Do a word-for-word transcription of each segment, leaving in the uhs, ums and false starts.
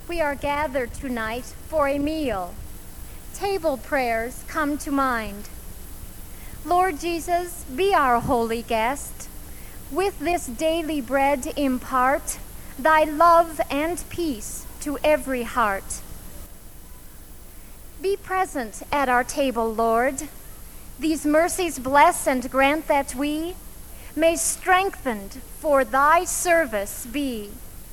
We are gathered tonight for a meal. Table prayers come to mind. Lord Jesus, be our holy guest. With this daily bread impart thy love and peace to every heart. Be present at our table, Lord. These mercies bless and grant that we may strengthened for thy service be.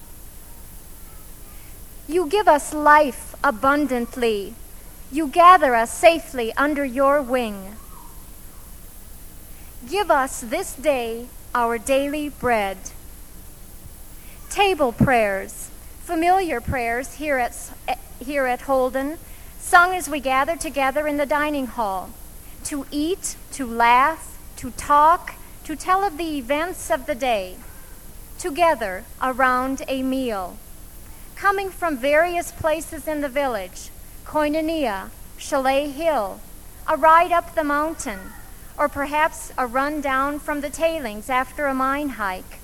You give us life abundantly. You gather us safely under your wing. Give us this day our daily bread. Table prayers, familiar prayers here at, here at Holden, sung as we gather together in the dining hall, to eat, to laugh, to talk, to tell of the events of the day, together around a meal. Coming from various places in the village, Koinonia, Chalet Hill, a ride up the mountain, or perhaps a run down from the tailings after a mine hike.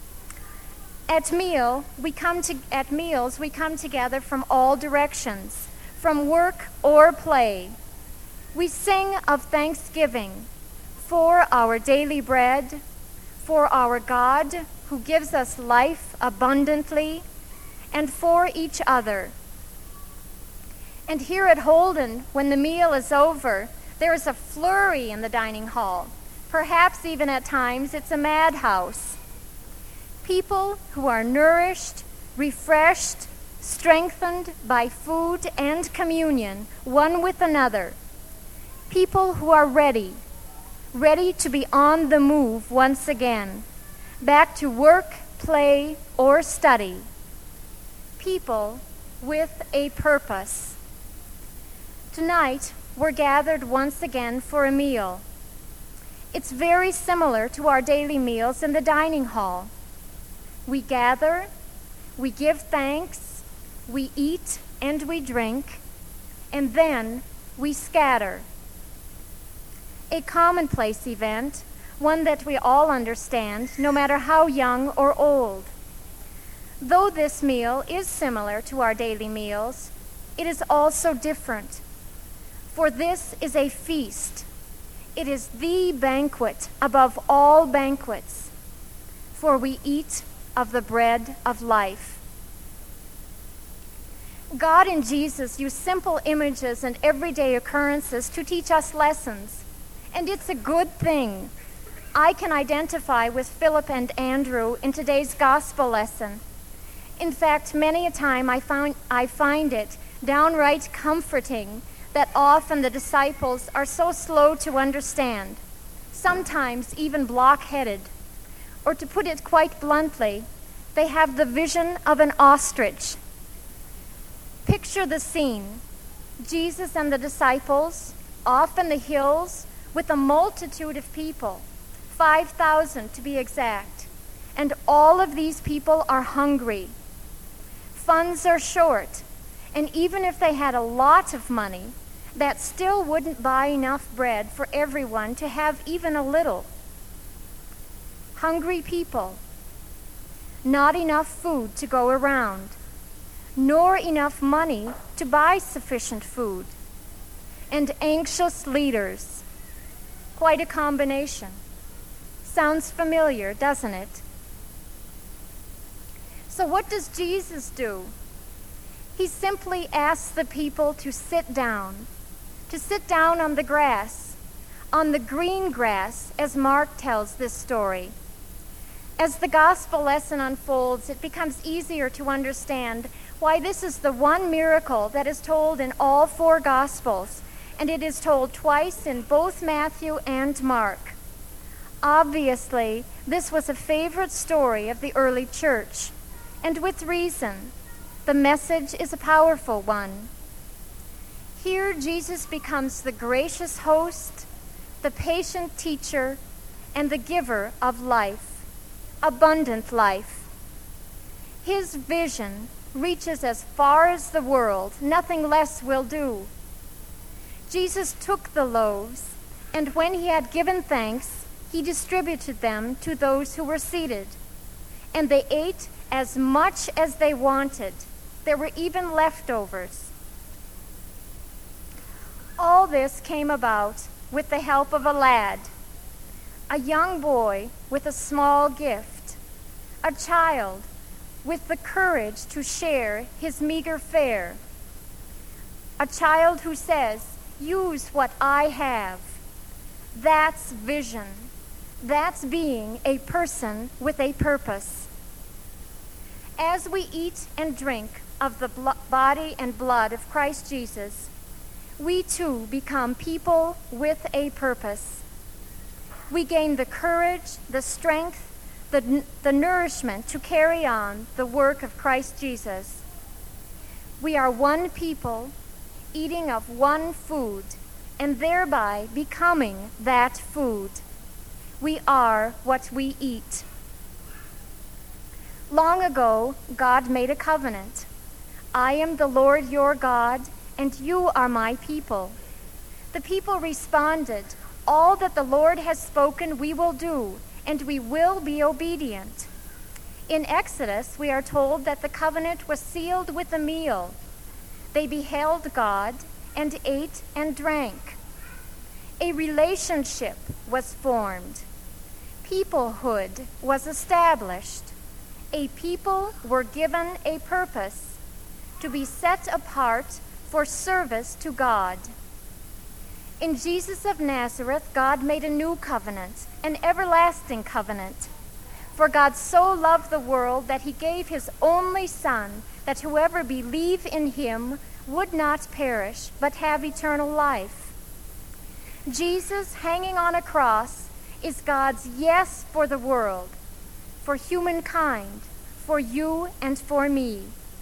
At meal, we come to, at meals, we come together from all directions, from work or play. We sing of thanksgiving for our daily bread, for our God who gives us life abundantly, and for each other. And here at Holden, when the meal is over, there is a flurry in the dining hall. Perhaps even at times it's a madhouse. People who are nourished, refreshed, strengthened by food and communion, one with another. People who are ready, ready to be on the move once again, back to work, play, or study. People with a purpose. Tonight, we're gathered once again for a meal. It's very similar to our daily meals in the dining hall. We gather, we give thanks, we eat and we drink, and then we scatter. A commonplace event, one that we all understand, no matter how young or old. Though this meal is similar to our daily meals, it is also different. For this is a feast. It is the banquet above all banquets. For we eat of the bread of life. God and Jesus use simple images and everyday occurrences to teach us lessons. And it's a good thing. I can identify with Philip and Andrew in today's gospel lesson. In fact, many a time I, found, I find it downright comforting that often the disciples are so slow to understand, sometimes even block-headed. Or to put it quite bluntly, they have the vision of an ostrich. Picture the scene. Jesus and the disciples, off in the hills, with a multitude of people, five thousand to be exact, and all of these people are hungry. Funds are short, and even if they had a lot of money, that still wouldn't buy enough bread for everyone to have even a little. Hungry people, not enough food to go around, nor enough money to buy sufficient food, and anxious leaders. Quite a combination. Sounds familiar, doesn't it? So what does Jesus do? He simply asks the people to sit down, to sit down on the grass, on the green grass, as Mark tells this story. As the gospel lesson unfolds, it becomes easier to understand why this is the one miracle that is told in all four gospels, and it is told twice in both Matthew and Mark. Obviously, this was a favorite story of the early church, and with reason. The message is a powerful one. Here, Jesus becomes the gracious host, the patient teacher, and the giver of life, abundant life. His vision reaches as far as the world. Nothing less will do. Jesus took the loaves, and when he had given thanks, he distributed them to those who were seated. And they ate as much as they wanted, There were even leftovers. All this came about with the help of a lad, a young boy with a small gift, a child with the courage to share his meager fare, a child who says, use what I have. That's vision. That's being a person with a purpose. As we eat and drink of the blo- body and blood of Christ Jesus, we too become people with a purpose. We gain the courage, the strength, the, the nourishment to carry on the work of Christ Jesus. We are one people, eating of one food, and thereby becoming that food. We are what we eat. Long ago, God made a covenant. I am the Lord your God, and you are my people. The people responded, all that the Lord has spoken we will do, and we will be obedient. In Exodus, we are told that the covenant was sealed with a meal. They beheld God and ate and drank. A relationship was formed. Peoplehood was established. A people were given a purpose to be set apart for service to God. In Jesus of Nazareth, God made a new covenant, an everlasting covenant. For God so loved the world that he gave his only Son, that whoever believe in him would not perish, but have eternal life. Jesus hanging on a cross is God's yes for the world, for humankind, for you and for me.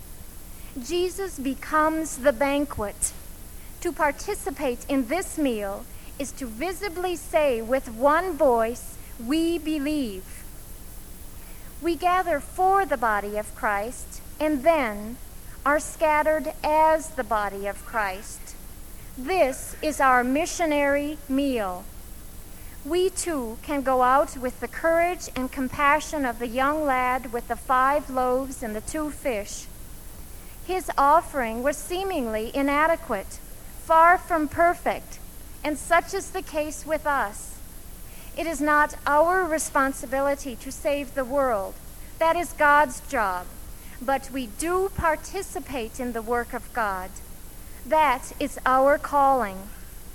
Jesus becomes the banquet. To participate in this meal is to visibly say with one voice, we believe. We gather for the body of Christ and then are scattered as the body of Christ. This is our missionary meal. We too can go out with the courage and compassion of the young lad with the five loaves and the two fish. His offering was seemingly inadequate, far from perfect, and such is the case with us. It is not our responsibility to save the world. That is God's job. But we do participate in the work of God. That is our calling.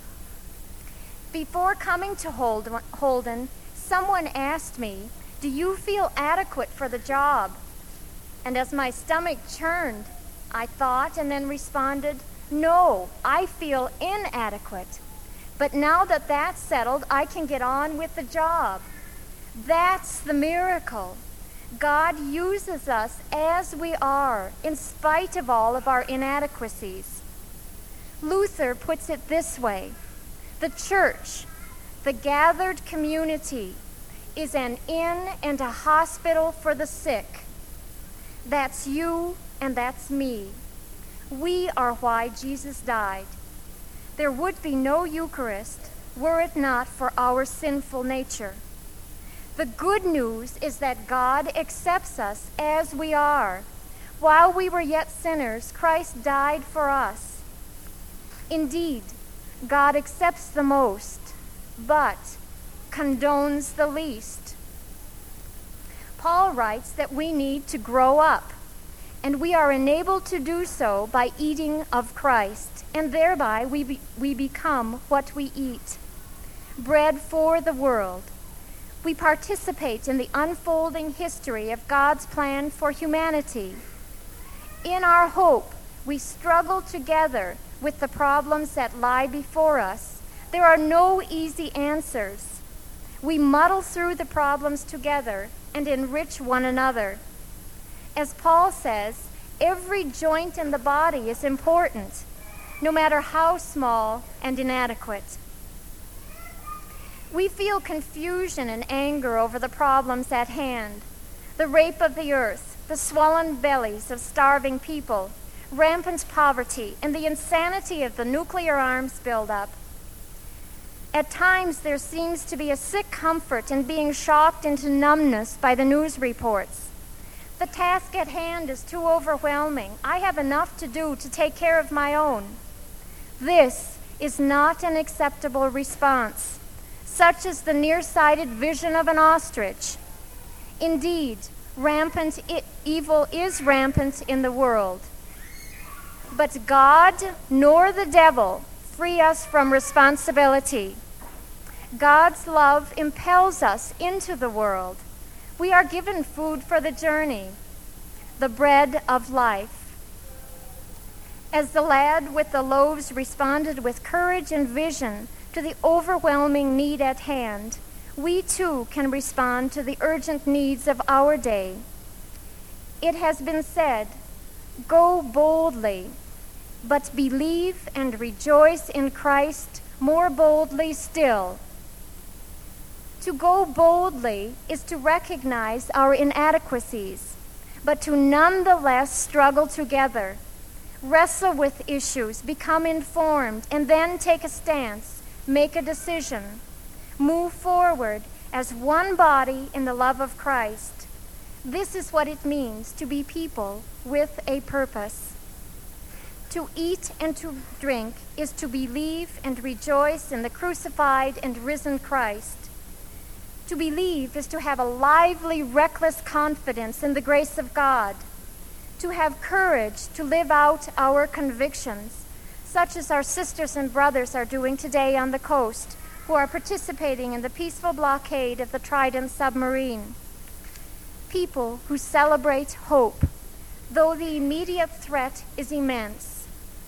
Before coming to Holden, someone asked me, do you feel adequate for the job? And as my stomach churned, I thought and then responded, no, I feel inadequate. But now that that's settled, I can get on with the job. That's the miracle. God uses us as we are, in spite of all of our inadequacies. Luther puts it this way: the church, the gathered community, is an inn and a hospital for the sick. That's you and that's me. We are why Jesus died. There would be no Eucharist were it not for our sinful nature. The good news is that God accepts us as we are. While we were yet sinners, Christ died for us. Indeed, God accepts the most, but condones the least. Paul writes that we need to grow up, and we are enabled to do so by eating of Christ, and thereby we, be, we become what we eat. Bread for the world. We participate in the unfolding history of God's plan for humanity. In our hope, we struggle together with the problems that lie before us. There are no easy answers. We muddle through the problems together and enrich one another. As Paul says, every joint in the body is important, no matter how small and inadequate. We feel confusion and anger over the problems at hand: the rape of the earth, the swollen bellies of starving people, rampant poverty, and the insanity of the nuclear arms buildup. At times, there seems to be a sick comfort in being shocked into numbness by the news reports. The task at hand is too overwhelming. I have enough to do to take care of my own. This is not an acceptable response. Such is the nearsighted vision of an ostrich. Indeed, rampant I- evil is rampant in the world. But God nor the devil free us from responsibility. God's love impels us into the world. We are given food for the journey, the bread of life. As the lad with the loaves responded with courage and vision to the overwhelming need at hand, we too can respond to the urgent needs of our day. It has been said, "Go boldly, but believe and rejoice in Christ more boldly still." To go boldly is to recognize our inadequacies, but to nonetheless struggle together, wrestle with issues, become informed, and then take a stance, make a decision, move forward as one body in the love of Christ. This is what it means to be people with a purpose. To eat and to drink is to believe and rejoice in the crucified and risen Christ. To believe is to have a lively, reckless confidence in the grace of God. To have courage to live out our convictions, such as our sisters and brothers are doing today on the coast, who are participating in the peaceful blockade of the Trident submarine. People who celebrate hope, though the immediate threat is immense.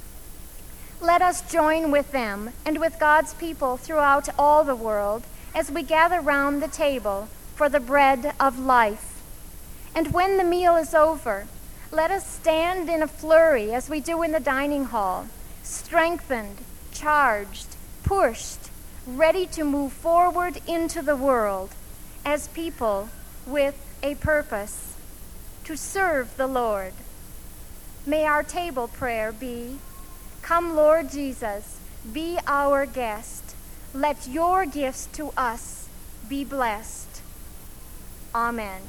Let us join with them and with God's people throughout all the world as we gather round the table for the bread of life. And when the meal is over, let us stand in a flurry as we do in the dining hall, strengthened, charged, pushed, ready to move forward into the world as people with a purpose, to serve the Lord. May our table prayer be, "Come, Lord Jesus, be our guest. Let your gifts to us be blessed." Amen.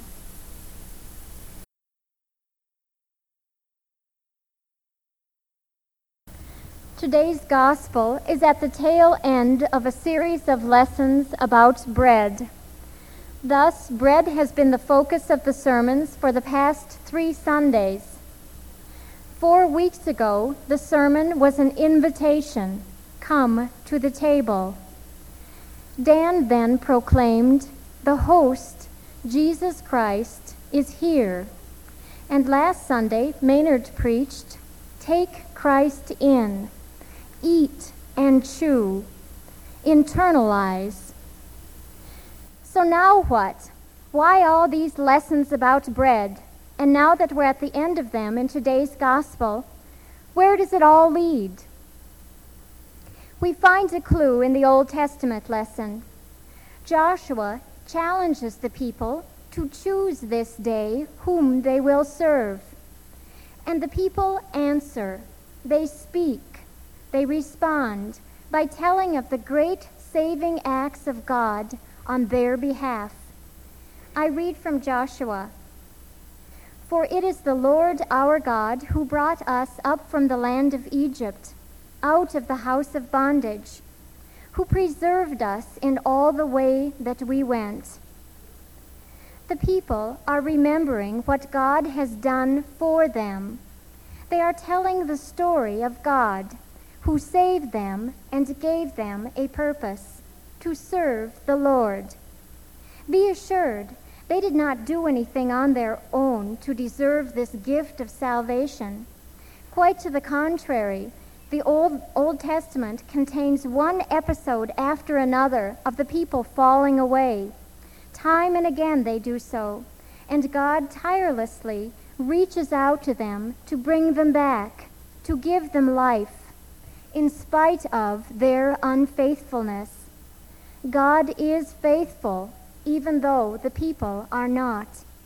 Today's gospel is at the tail end of a series of lessons about bread. Thus, bread has been the focus of the sermons for the past three Sundays. Four weeks ago, the sermon was an invitation, "Come to the table." Dan then proclaimed, "The host, Jesus Christ, is here." And last Sunday, Maynard preached, "Take Christ in, eat and chew, internalize." So now what? Why all these lessons about bread? And now that we're at the end of them in today's gospel, where does it all lead? We find a clue in the Old Testament lesson. Joshua challenges the people to choose this day whom they will serve. And the people answer, they speak, they respond by telling of the great saving acts of God on their behalf. I read from Joshua. "For it is the Lord our God who brought us up from the land of Egypt, out of the house of bondage, who preserved us in all the way that we went." The people are remembering what God has done for them. They are telling the story of God, who saved them and gave them a purpose, to serve the Lord. Be assured, they did not do anything on their own to deserve this gift of salvation. Quite to the contrary, the Old, Old Testament contains one episode after another of the people falling away. Time and again they do so, and God tirelessly reaches out to them to bring them back, to give them life, in spite of their unfaithfulness. God is faithful, even though the people are not.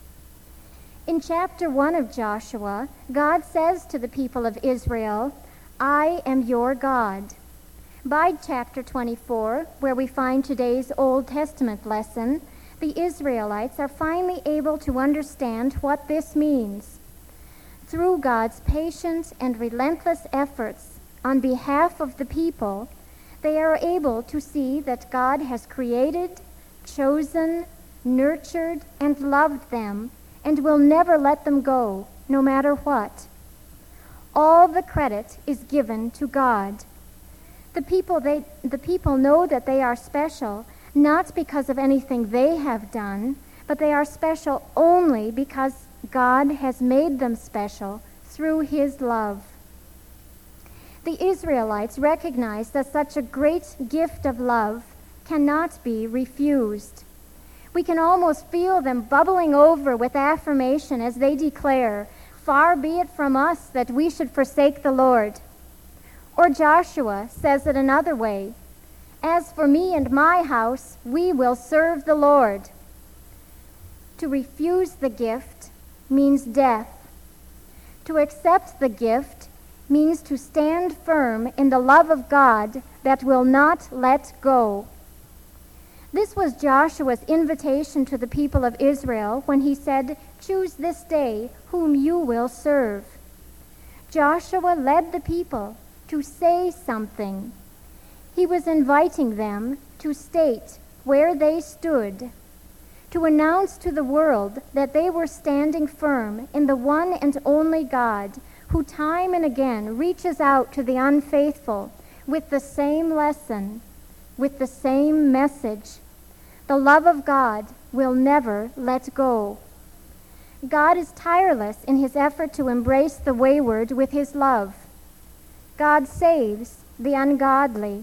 In chapter one of Joshua, God says to the people of Israel, "I am your God." By chapter twenty-four, where we find today's Old Testament lesson, the Israelites are finally able to understand what this means. Through God's patient and relentless efforts on behalf of the people, they are able to see that God has created, chosen, nurtured, and loved them, and will never let them go, no matter what. All the credit is given to God. The people, they, the people know that they are special, not because of anything they have done, but they are special only because God has made them special through His love. The Israelites recognized that such a great gift of love cannot be refused. We can almost feel them bubbling over with affirmation as they declare, "Far be it from us that we should forsake the Lord." Or Joshua says it another way, "As for me and my house, we will serve the Lord." To refuse the gift means death. To accept the gift means to stand firm in the love of God that will not let go. This was Joshua's invitation to the people of Israel when he said, "Choose this day whom you will serve." Joshua led the people to say something. He was inviting them to state where they stood, to announce to the world that they were standing firm in the one and only God who time and again reaches out to the unfaithful with the same lesson, with the same message. The love of God will never let go. God is tireless in His effort to embrace the wayward with His love. God saves the ungodly.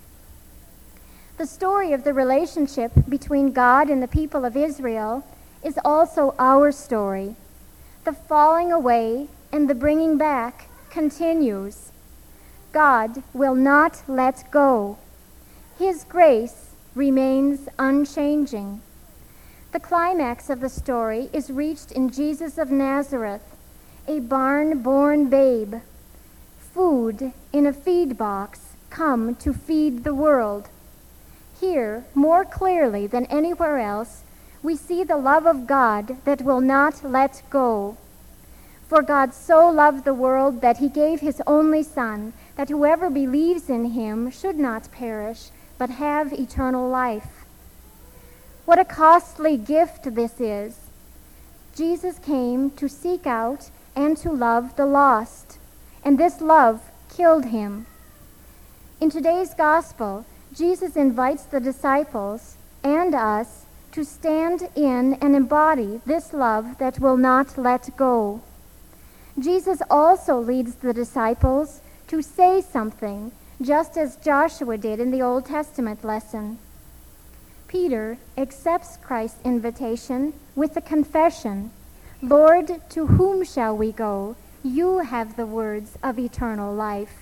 The story of the relationship between God and the people of Israel is also our story. The falling away and the bringing back continues. God will not let go. His grace remains unchanging. The climax of the story is reached in Jesus of Nazareth, a barn-born babe. Food in a feed box come to feed the world. Here, more clearly than anywhere else, we see the love of God that will not let go. For God so loved the world that He gave His only Son, that whoever believes in Him should not perish, but have eternal life. What a costly gift this is! Jesus came to seek out and to love the lost, and this love killed Him. In today's gospel, Jesus invites the disciples and us to stand in and embody this love that will not let go. Jesus also leads the disciples to say something, just as Joshua did in the Old Testament lesson. Peter accepts Christ's invitation with the confession, "Lord, to whom shall we go? You have the words of eternal life."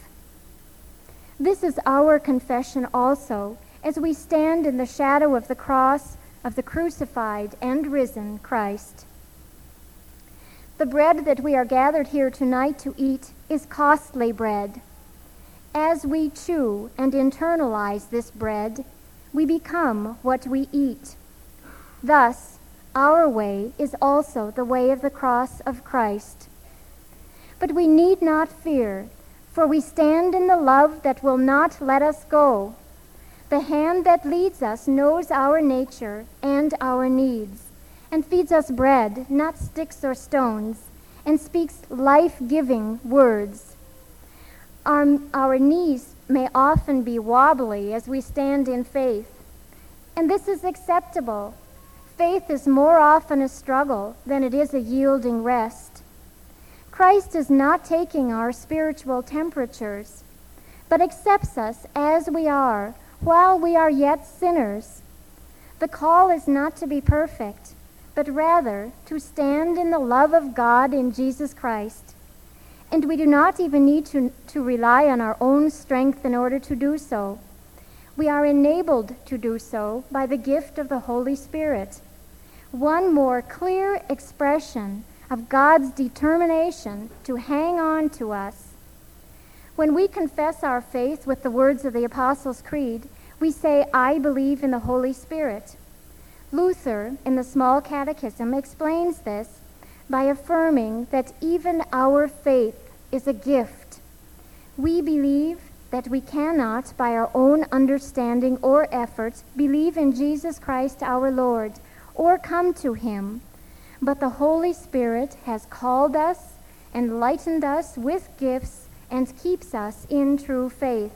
This is our confession also, as we stand in the shadow of the cross of the crucified and risen Christ. The bread that we are gathered here tonight to eat is costly bread. As we chew and internalize this bread, we become what we eat. Thus, our way is also the way of the cross of Christ. But we need not fear, for we stand in the love that will not let us go. The hand that leads us knows our nature and our needs, and feeds us bread, not sticks or stones, and speaks life-giving words. Our, our knees may often be wobbly as we stand in faith, and this is acceptable. Faith is more often a struggle than it is a yielding rest. Christ is not taking our spiritual temperatures, but accepts us as we are while we are yet sinners. The call is not to be perfect, but rather to stand in the love of God in Jesus Christ. And we do not even need to, to rely on our own strength in order to do so. We are enabled to do so by the gift of the Holy Spirit. One more clear expression of God's determination to hang on to us. When we confess our faith with the words of the Apostles' Creed, we say, "I believe in the Holy Spirit." Luther, in the Small Catechism, explains this by affirming that even our faith is a gift. We believe that we cannot, by our own understanding or effort, believe in Jesus Christ our Lord or come to him, but the Holy Spirit has called us, enlightened us with gifts, and keeps us in true faith.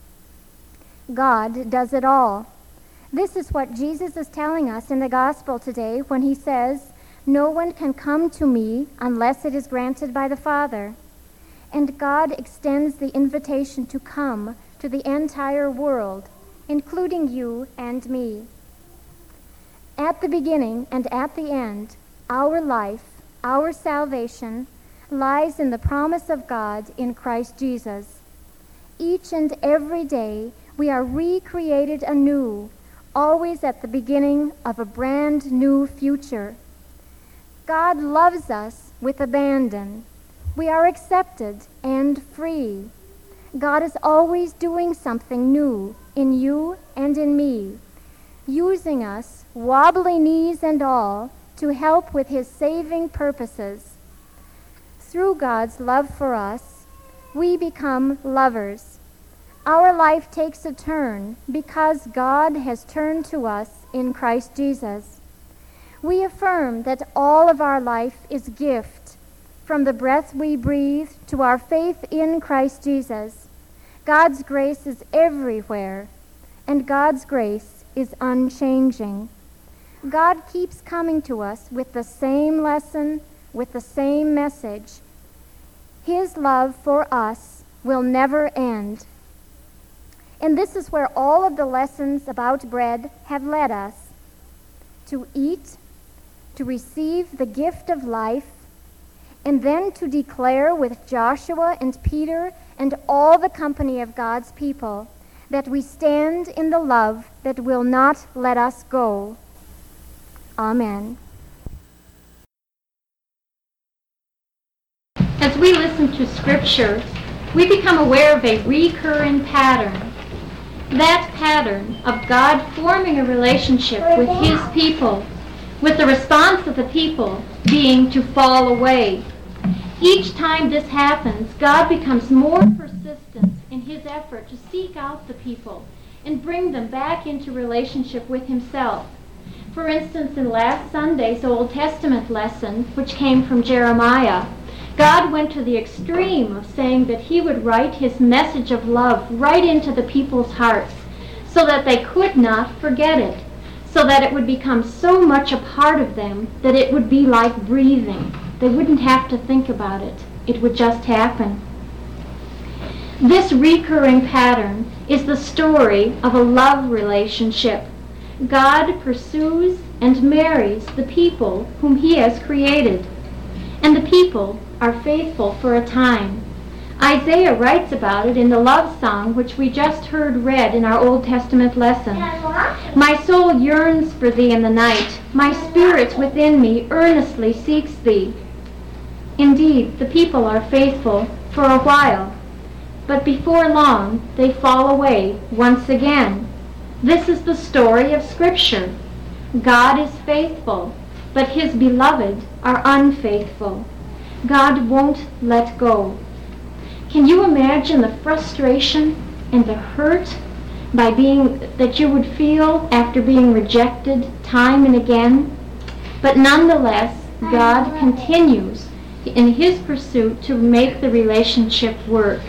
God does it all. This is what Jesus is telling us in the gospel today when he says, "No one can come to me unless it is granted by the Father." And God extends the invitation to come to the entire world, including you and me. At the beginning and at the end, our life, our salvation, lies in the promise of God in Christ Jesus. Each and every day, we are recreated anew, always at the beginning of a brand new future. God loves us with abandon. We are accepted and free. God is always doing something new in you and in me, using us, wobbly knees and all, to help with his saving purposes. Through God's love for us, we become lovers. Our life takes a turn because God has turned to us in Christ Jesus. We affirm that all of our life is gift, from the breath we breathe to our faith in Christ Jesus. God's grace is everywhere, and God's grace is unchanging. God keeps coming to us with the same lesson, with the same message. His love for us will never end. And this is where all of the lessons about bread have led us. To eat, to receive the gift of life, and then to declare with Joshua and Peter and all the company of God's people that we stand in the love that will not let us go. Amen. As we listen to Scripture, we become aware of a recurring pattern. That pattern of God forming a relationship with his people, with the response of the people being to fall away. Each time this happens, God becomes more persistent in his effort to seek out the people and bring them back into relationship with himself. For instance, in last Sunday's Old Testament lesson, which came from Jeremiah, God went to the extreme of saying that he would write his message of love right into the people's hearts so that they could not forget it, so that it would become so much a part of them that it would be like breathing. They wouldn't have to think about it. It would just happen. This recurring pattern is the story of a love relationship. God pursues and marries the people whom he has created, and the people are faithful for a time. Isaiah writes about it in the love song which we just heard read in our Old Testament lesson. My soul yearns for thee in the night. My spirit within me earnestly seeks thee. Indeed, the people are faithful for a while, but before long they fall away once again. This is the story of Scripture. God is faithful, but his beloved are unfaithful. God won't let go. Can you imagine the frustration and the hurt by being that you would feel after being rejected time and again? But nonetheless, God continues in his pursuit to make the relationship work.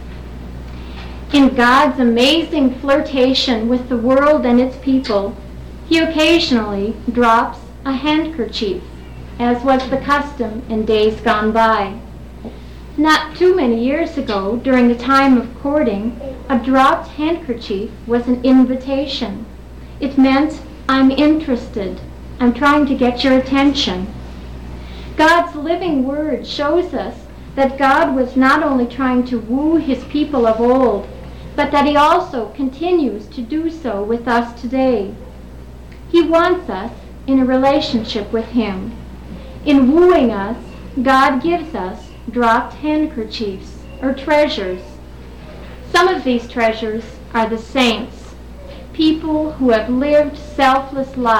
In God's amazing flirtation with the world and its people, he occasionally drops a handkerchief, as was the custom in days gone by. Not too many years ago, during the time of courting, a dropped handkerchief was an invitation. It meant, I'm interested. I'm trying to get your attention. God's living word shows us that God was not only trying to woo his people of old, but that he also continues to do so with us today. He wants us in a relationship with him. In wooing us, God gives us dropped handkerchiefs or treasures. Some of these treasures are the saints, people who have lived selfless lives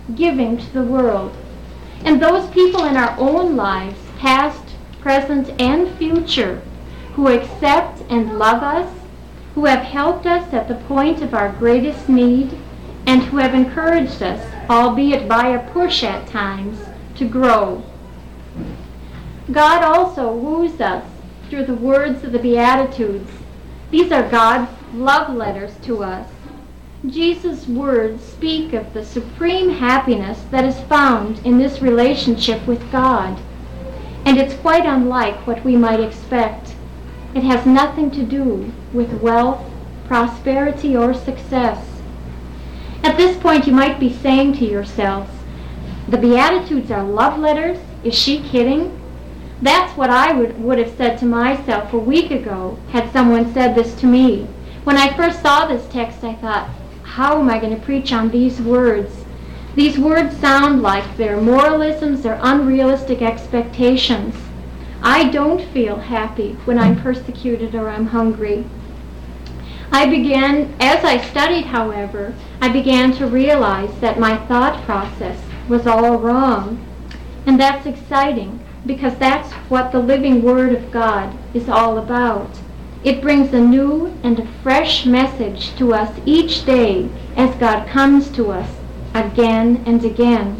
giving to the world. And those people in our own lives, past, present, and future, who accept and love us, who have helped us at the point of our greatest need, and who have encouraged us, albeit by a push at times, to grow. God also woos us through the words of the Beatitudes. These are God's love letters to us. Jesus' words speak of the supreme happiness that is found in this relationship with God. And it's quite unlike what we might expect. It has nothing to do with wealth, prosperity, or success. At this point, you might be saying to yourselves, the Beatitudes are love letters? Is she kidding? That's what I would, would have said to myself a week ago had someone said this to me. When I first saw this text, I thought, how am I going to preach on these words? These words sound like they're moralisms or unrealistic expectations. I don't feel happy when I'm persecuted or I'm hungry. I began, as I studied, however, I began to realize that my thought process was all wrong. And that's exciting, because that's what the living Word of God is all about. It brings a new and a fresh message to us each day as God comes to us again and again.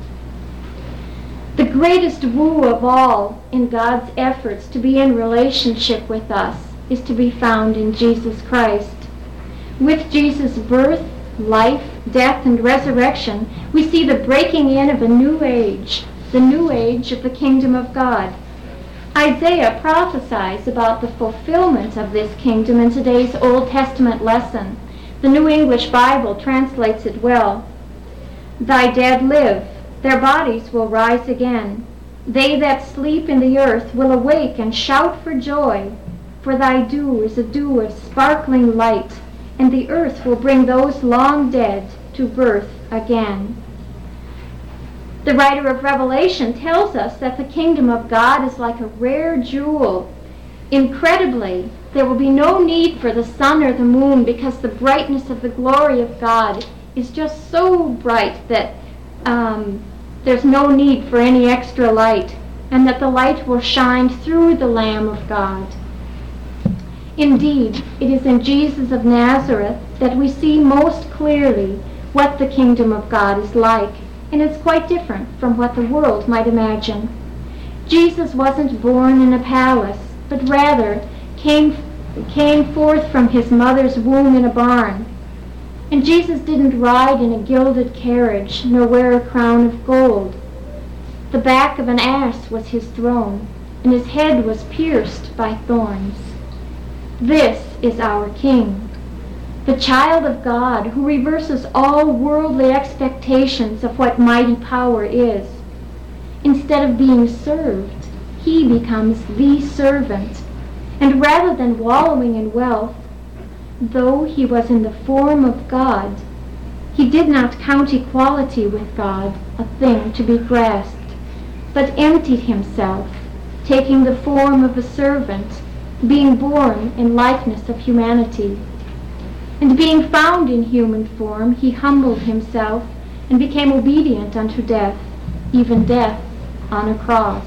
The greatest woo of all in God's efforts to be in relationship with us is to be found in Jesus Christ. With Jesus' birth, life, death, and resurrection, we see the breaking in of a new age, the new age of the kingdom of God. Isaiah prophesies about the fulfillment of this kingdom in today's Old Testament lesson. The New English Bible translates it well. Thy dead live, their bodies will rise again. They that sleep in the earth will awake and shout for joy. For thy dew is a dew of sparkling light, and the earth will bring those long dead to birth again. The writer of Revelation tells us that the kingdom of God is like a rare jewel. Incredibly, there will be no need for the sun or the moon, because the brightness of the glory of God is just so bright that um, there's no need for any extra light, and that the light will shine through the Lamb of God. Indeed, it is in Jesus of Nazareth that we see most clearly what the kingdom of God is like, and it's quite different from what the world might imagine. Jesus wasn't born in a palace, but rather came, came forth from his mother's womb in a barn. And Jesus didn't ride in a gilded carriage, nor wear a crown of gold. The back of an ass was his throne, and his head was pierced by thorns. This is our King, the child of God, who reverses all worldly expectations of what mighty power is. Instead of being served, he becomes the servant. And rather than wallowing in wealth, though he was in the form of God, he did not count equality with God a thing to be grasped, but emptied himself, taking the form of a servant, being born in likeness of humanity. And being found in human form, he humbled himself and became obedient unto death, even death on a cross.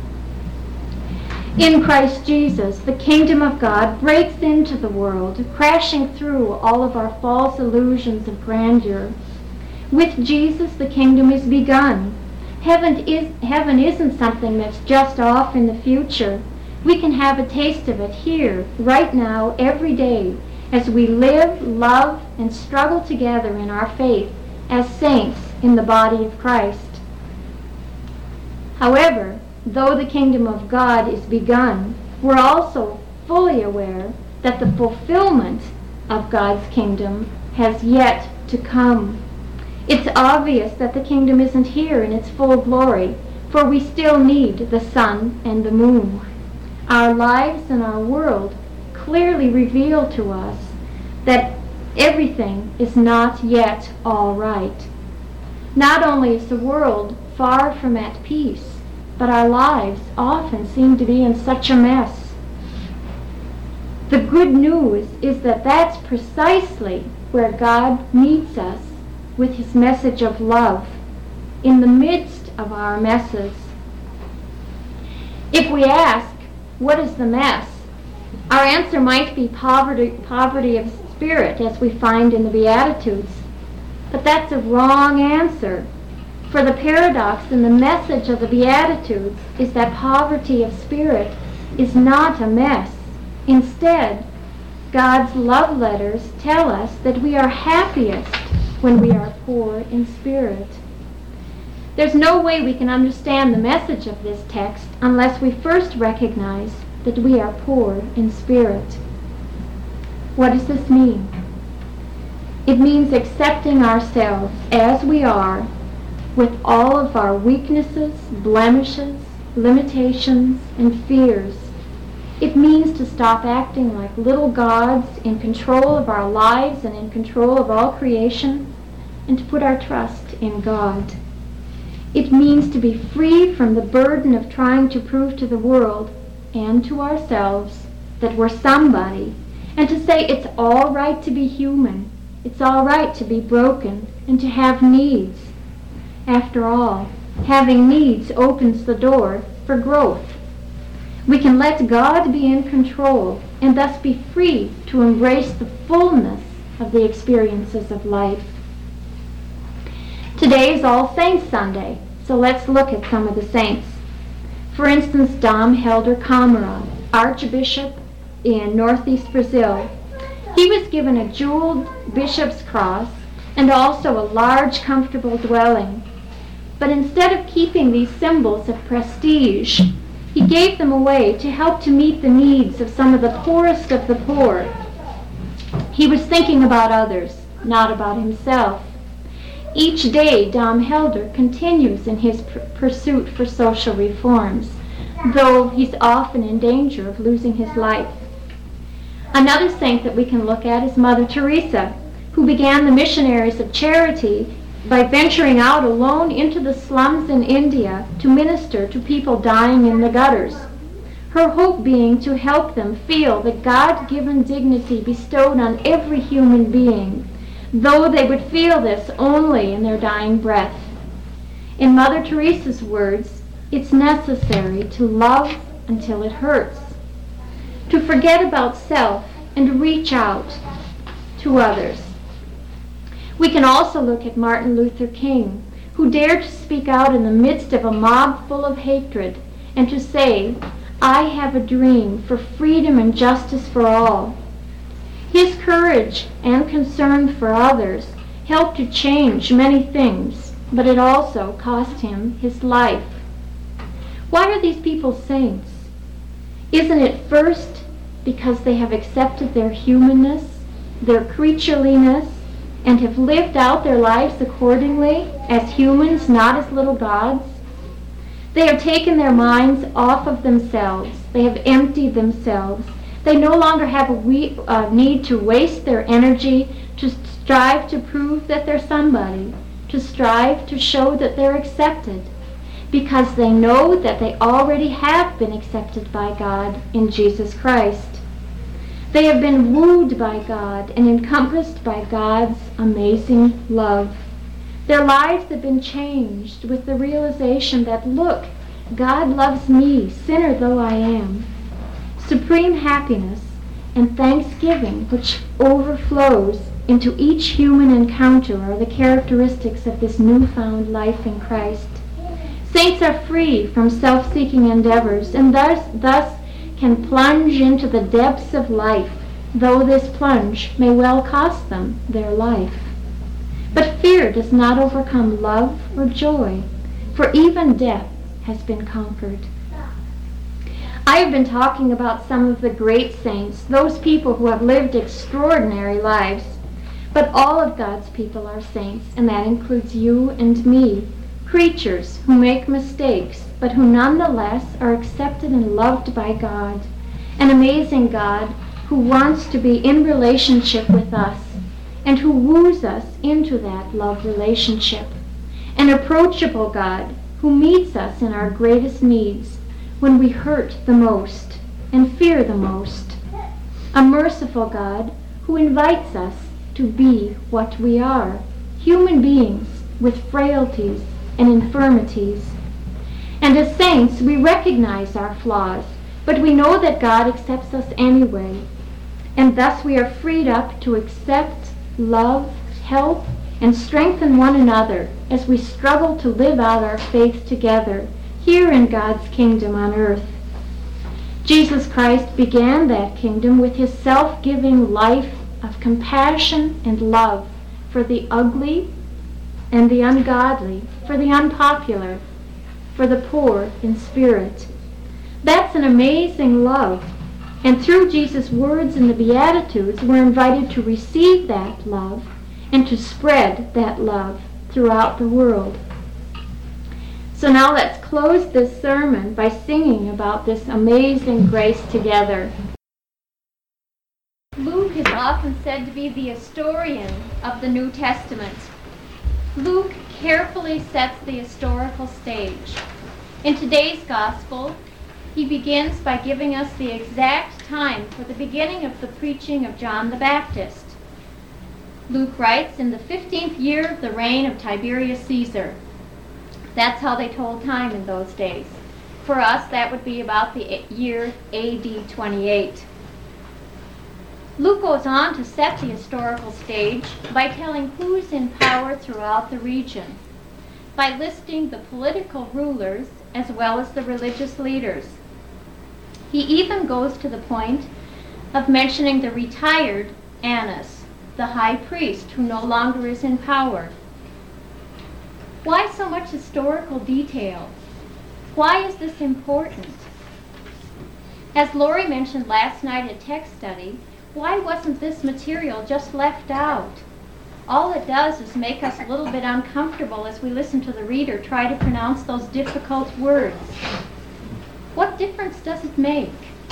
In Christ Jesus, the kingdom of God breaks into the world, crashing through all of our false illusions of grandeur. With Jesus, the kingdom is begun. Heaven, is, heaven isn't something that's just off in the future. We can have a taste of it here, right now, every day, as we live, love, and struggle together in our faith as saints in the body of Christ. However, though the kingdom of God is begun, we're also fully aware that the fulfillment of God's kingdom has yet to come. It's obvious that the kingdom isn't here in its full glory, for we still need the sun and the moon. Our lives and our world clearly reveal to us that everything is not yet all right. Not only is the world far from at peace, but our lives often seem to be in such a mess. The good news is that that's precisely where God meets us with his message of love in the midst of our messes. If we ask, what is the mess? Our answer might be poverty, poverty of spirit, as we find in the Beatitudes. But that's a wrong answer. For the paradox in the message of the Beatitudes is that poverty of spirit is not a mess. Instead, God's love letters tell us that we are happiest when we are poor in spirit. There's no way we can understand the message of this text unless we first recognize that we are poor in spirit. What does this mean? It means accepting ourselves as we are, with all of our weaknesses, blemishes, limitations, and fears. It means to stop acting like little gods in control of our lives and in control of all creation, and to put our trust in God. It means to be free from the burden of trying to prove to the world and to ourselves that we're somebody, and to say it's all right to be human, it's all right to be broken, and to have needs. After all, having needs opens the door for growth. We can let God be in control and thus be free to embrace the fullness of the experiences of life. Today is All Saints Sunday, so let's look at some of the saints. For instance, Dom Helder Câmara, Archbishop in Northeast Brazil. He was given a jeweled bishop's cross and also a large, comfortable dwelling. But instead of keeping these symbols of prestige, he gave them away to help to meet the needs of some of the poorest of the poor. He was thinking about others, not about himself. Each day, Dom Helder continues in his pr- pursuit for social reforms, though he's often in danger of losing his life. Another saint that we can look at is Mother Teresa, who began the Missionaries of Charity by venturing out alone into the slums in India to minister to people dying in the gutters, her hope being to help them feel the God-given dignity bestowed on every human being, though they would feel this only in their dying breath. In Mother Teresa's words, it's necessary to love until it hurts, to forget about self and reach out to others. We can also look at Martin Luther King, who dared to speak out in the midst of a mob full of hatred and to say, "I have a dream for freedom and justice for all." His courage and concern for others helped to change many things, but it also cost him his life. Why are these people saints? Isn't it first because they have accepted their humanness, their creatureliness, and have lived out their lives accordingly as humans, not as little gods? They have taken their minds off of themselves. They have emptied themselves. They no longer have a we, uh, need to waste their energy to strive to prove that they're somebody, to strive to show that they're accepted, because they know that they already have been accepted by God in Jesus Christ. They have been wooed by God and encompassed by God's amazing love. Their lives have been changed with the realization that, look, God loves me, sinner though I am. Supreme happiness and thanksgiving, which overflows into each human encounter, are the characteristics of this newfound life in Christ. Saints are free from self-seeking endeavors and thus, thus can plunge into the depths of life, though this plunge may well cost them their life. But fear does not overcome love or joy, for even death has been conquered. I have been talking about some of the great saints, those people who have lived extraordinary lives. But all of God's people are saints, and that includes you and me, creatures who make mistakes, but who nonetheless are accepted and loved by God, an amazing God who wants to be in relationship with us and who woos us into that love relationship, an approachable God who meets us in our greatest needs when we hurt the most and fear the most, a merciful God who invites us to be what we are, human beings with frailties and infirmities. And as saints, we recognize our flaws, but we know that God accepts us anyway. And thus we are freed up to accept, love, help, and strengthen one another as we struggle to live out our faith together here in God's kingdom on earth. Jesus Christ began that kingdom with his self-giving life of compassion and love for the ugly and the ungodly, for the unpopular, for the poor in spirit. That's an amazing love. And through Jesus' words in the Beatitudes, we're invited to receive that love and to spread that love throughout the world. So now let's close this sermon by singing about this amazing grace together. Luke is often said to be the historian of the New Testament. Luke carefully sets the historical stage. In today's gospel, he begins by giving us the exact time for the beginning of the preaching of John the Baptist. Luke writes, in the fifteenth year of the reign of Tiberius Caesar. That's how they told time in those days. For us, that would be about the year A D twenty-eight. Luke goes on to set the historical stage by telling who's in power throughout the region, by listing the political rulers as well as the religious leaders. He even goes to the point of mentioning the retired Annas, the high priest who no longer is in power. Why so much historical detail? Why is this important? As Lori mentioned last night at text study, why wasn't this material just left out? All it does is make us a little bit uncomfortable as we listen to the reader try to pronounce those difficult words. What difference does it make?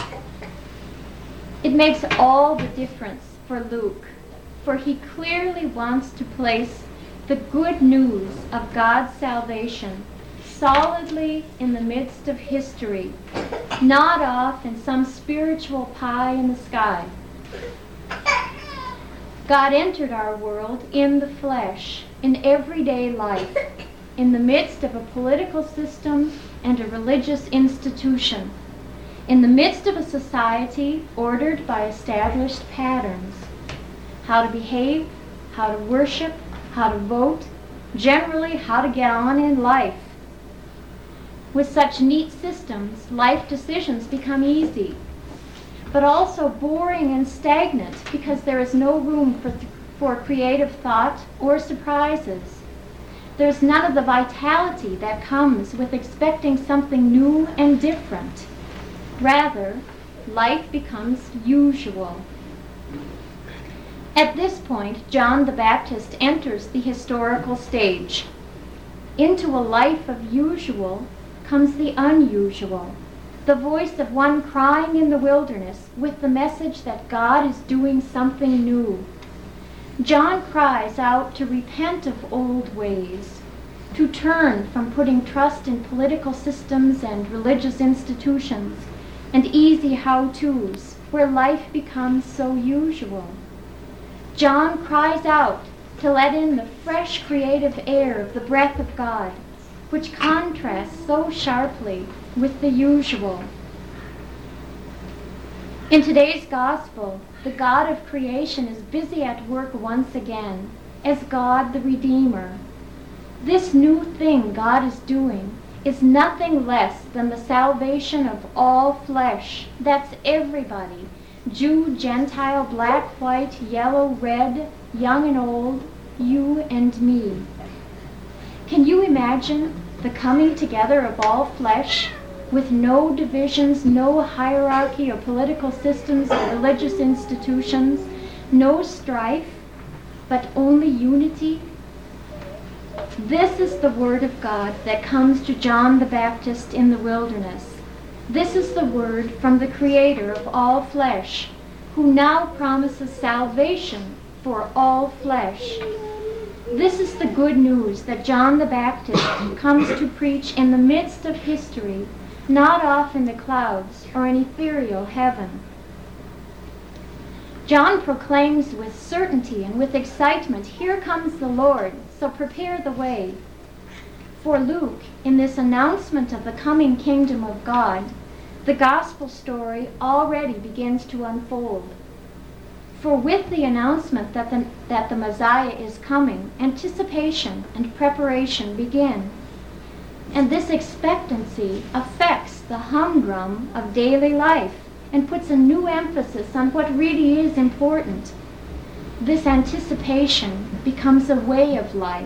It makes all the difference for Luke, for he clearly wants to place the good news of God's salvation solidly in the midst of history, not off in some spiritual pie in the sky. God entered our world in the flesh, in everyday life, in the midst of a political system and a religious institution, in the midst of a society ordered by established patterns. How to behave, how to worship, how to vote, generally how to get on in life. With such neat systems, life decisions become easy, but also boring and stagnant because there is no room for, th- for creative thought or surprises. There's none of the vitality that comes with expecting something new and different. Rather, life becomes usual. At this point, John the Baptist enters the historical stage. Into a life of usual comes the unusual, the voice of one crying in the wilderness with the message that God is doing something new. John cries out to repent of old ways, to turn from putting trust in political systems and religious institutions and easy how-tos where life becomes so usual. John cries out to let in the fresh creative air of the breath of God, which contrasts so sharply with the usual. In today's gospel, the God of creation is busy at work once again as God the Redeemer. This new thing God is doing is nothing less than the salvation of all flesh. That's everybody. Jew, Gentile, black, white, yellow, red, young and old, you and me. Can you imagine the coming together of all flesh with no divisions, no hierarchy of political systems or religious institutions, no strife, but only unity? This is the word of God that comes to John the Baptist in the wilderness. This is the word from the Creator of all flesh, who now promises salvation for all flesh. This is the good news that John the Baptist comes to preach in the midst of history, not off in the clouds or an ethereal heaven. John proclaims with certainty and with excitement, "Here comes the Lord, so prepare the way." For Luke, in this announcement of the coming kingdom of God, the gospel story already begins to unfold. For with the announcement that the, that the Messiah is coming, anticipation and preparation begin. And this expectancy affects the humdrum of daily life and puts a new emphasis on what really is important. This anticipation becomes a way of life.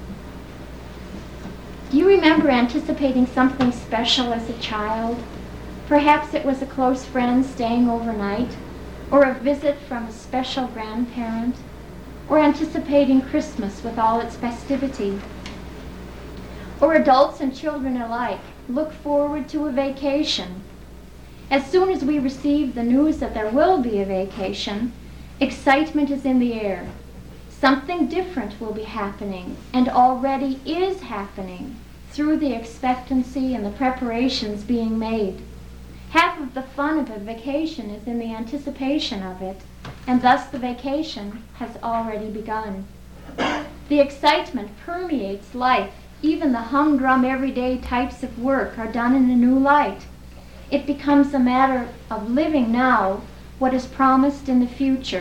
Do you remember anticipating something special as a child? Perhaps it was a close friend staying overnight, or a visit from a special grandparent, or anticipating Christmas with all its festivity. Or adults and children alike look forward to a vacation. As soon as we receive the news that there will be a vacation, excitement is in the air. Something different will be happening, and already is happening, through the expectancy and the preparations being made. Half of the fun of a vacation is in the anticipation of it, and thus the vacation has already begun. The excitement permeates life. Even the humdrum everyday types of work are done in a new light. It becomes a matter of living now what is promised in the future.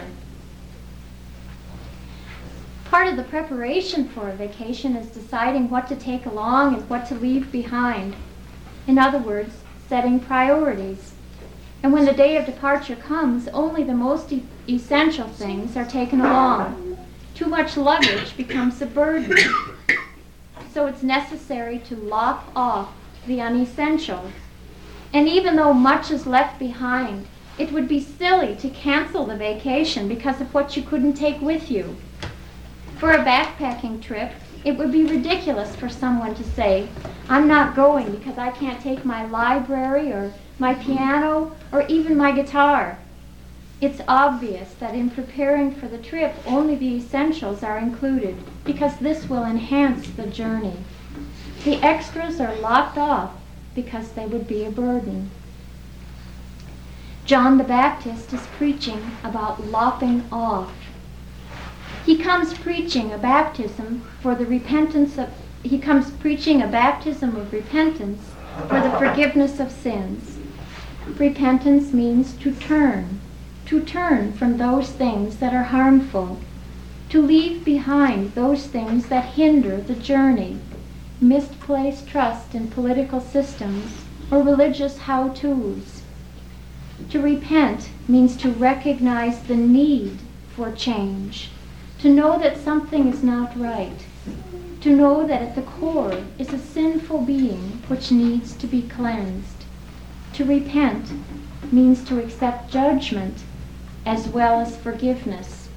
Part of the preparation for a vacation is deciding what to take along and what to leave behind. In other words, setting priorities. And when the day of departure comes, only the most e- essential things are taken along. Too much luggage becomes a burden. So it's necessary to lop off the unessentials. And even though much is left behind, it would be silly to cancel the vacation because of what you couldn't take with you. For a backpacking trip, it would be ridiculous for someone to say, I'm not going because I can't take my library or my piano or even my guitar. It's obvious that in preparing for the trip, only the essentials are included because this will enhance the journey. The extras are locked off because they would be a burden. John the Baptist is preaching about lopping off. He comes preaching a baptism for the repentance of, he comes preaching a baptism of repentance for the forgiveness of sins. Repentance means to turn, to turn from those things that are harmful, to leave behind those things that hinder the journey, misplaced trust in political systems or religious how-tos. To repent means to recognize the need for change, to know that something is not right, to know that at the core is a sinful being which needs to be cleansed. To repent means to accept judgment as well as forgiveness.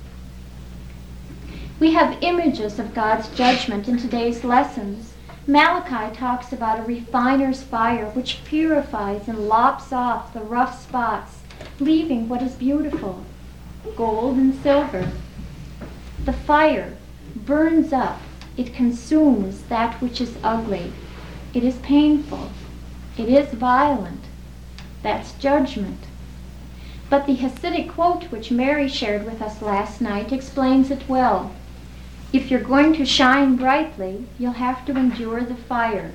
We have images of God's judgment in today's lessons. Malachi talks about a refiner's fire which purifies and lops off the rough spots, leaving what is beautiful, gold and silver. The fire burns up, it consumes that which is ugly. It is painful, it is violent. That's judgment. But the Hasidic quote which Mary shared with us last night explains it well. If you're going to shine brightly, you'll have to endure the fire.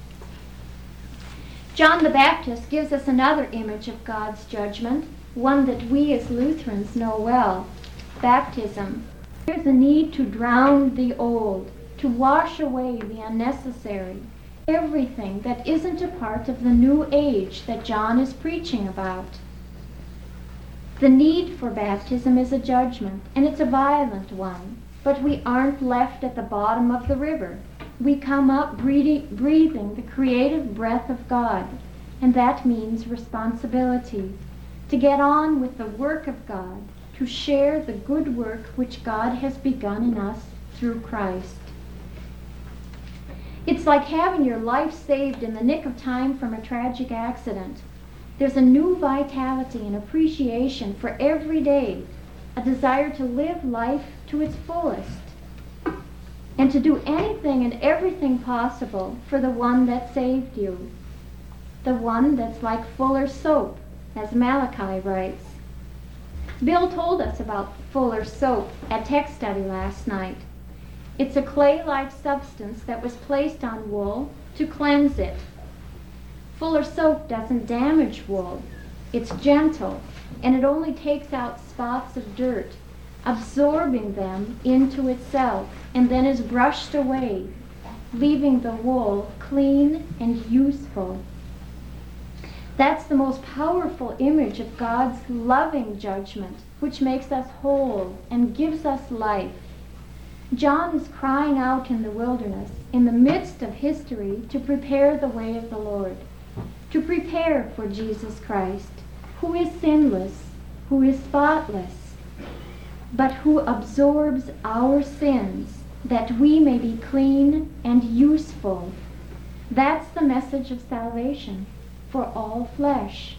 John the Baptist gives us another image of God's judgment, one that we as Lutherans know well, baptism. There's a need to drown the old, to wash away the unnecessary, everything that isn't a part of the new age that John is preaching about. The need for baptism is a judgment, and it's a violent one, but we aren't left at the bottom of the river. We come up breathing, breathing the creative breath of God, and that means responsibility, to get on with the work of God, to share the good work which God has begun in us through Christ. It's like having your life saved in the nick of time from a tragic accident. There's a new vitality and appreciation for every day, a desire to live life to its fullest, and to do anything and everything possible for the one that saved you, the one that's like Fuller's soap, as Malachi writes. Bill told us about Fuller's soap at tech study last night. It's a clay-like substance that was placed on wool to cleanse it. Fuller's soap doesn't damage wool. It's gentle, and it only takes out spots of dirt, absorbing them into itself, and then is brushed away, leaving the wool clean and useful. That's the most powerful image of God's loving judgment, which makes us whole and gives us life. John is crying out in the wilderness, in the midst of history, to prepare the way of the Lord, to prepare for Jesus Christ, who is sinless, who is spotless, but who absorbs our sins, that we may be clean and useful. That's the message of salvation for all flesh.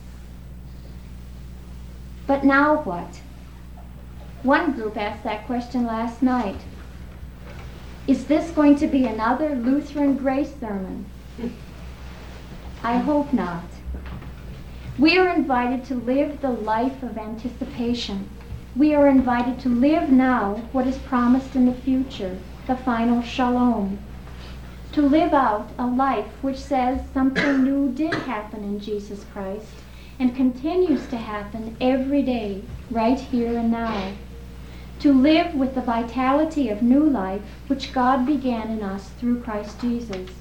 But now what? One group asked that question last night. Is this going to be another Lutheran grace sermon? I hope not. We are invited to live the life of anticipation. We are invited to live now what is promised in the future, the final shalom. To live out a life which says something new did happen in Jesus Christ and continues to happen every day, right here and now. To live with the vitality of new life which God began in us through Christ Jesus.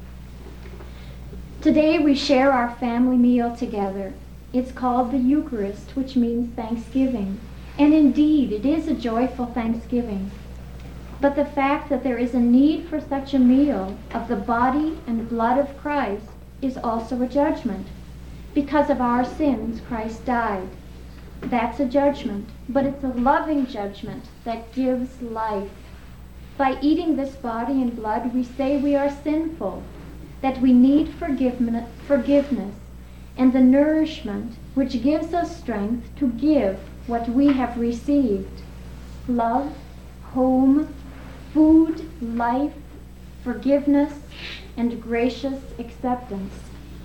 Today we share our family meal together. It's called the Eucharist, which means thanksgiving. And indeed, it is a joyful thanksgiving. But the fact that there is a need for such a meal of the body and blood of Christ is also a judgment. Because of our sins, Christ died. That's a judgment, but it's a loving judgment that gives life. By eating this body and blood, we say we are sinful, that we need forgiveness, forgiveness, and the nourishment which gives us strength to give what we have received: love, home, food, life, forgiveness, and gracious acceptance.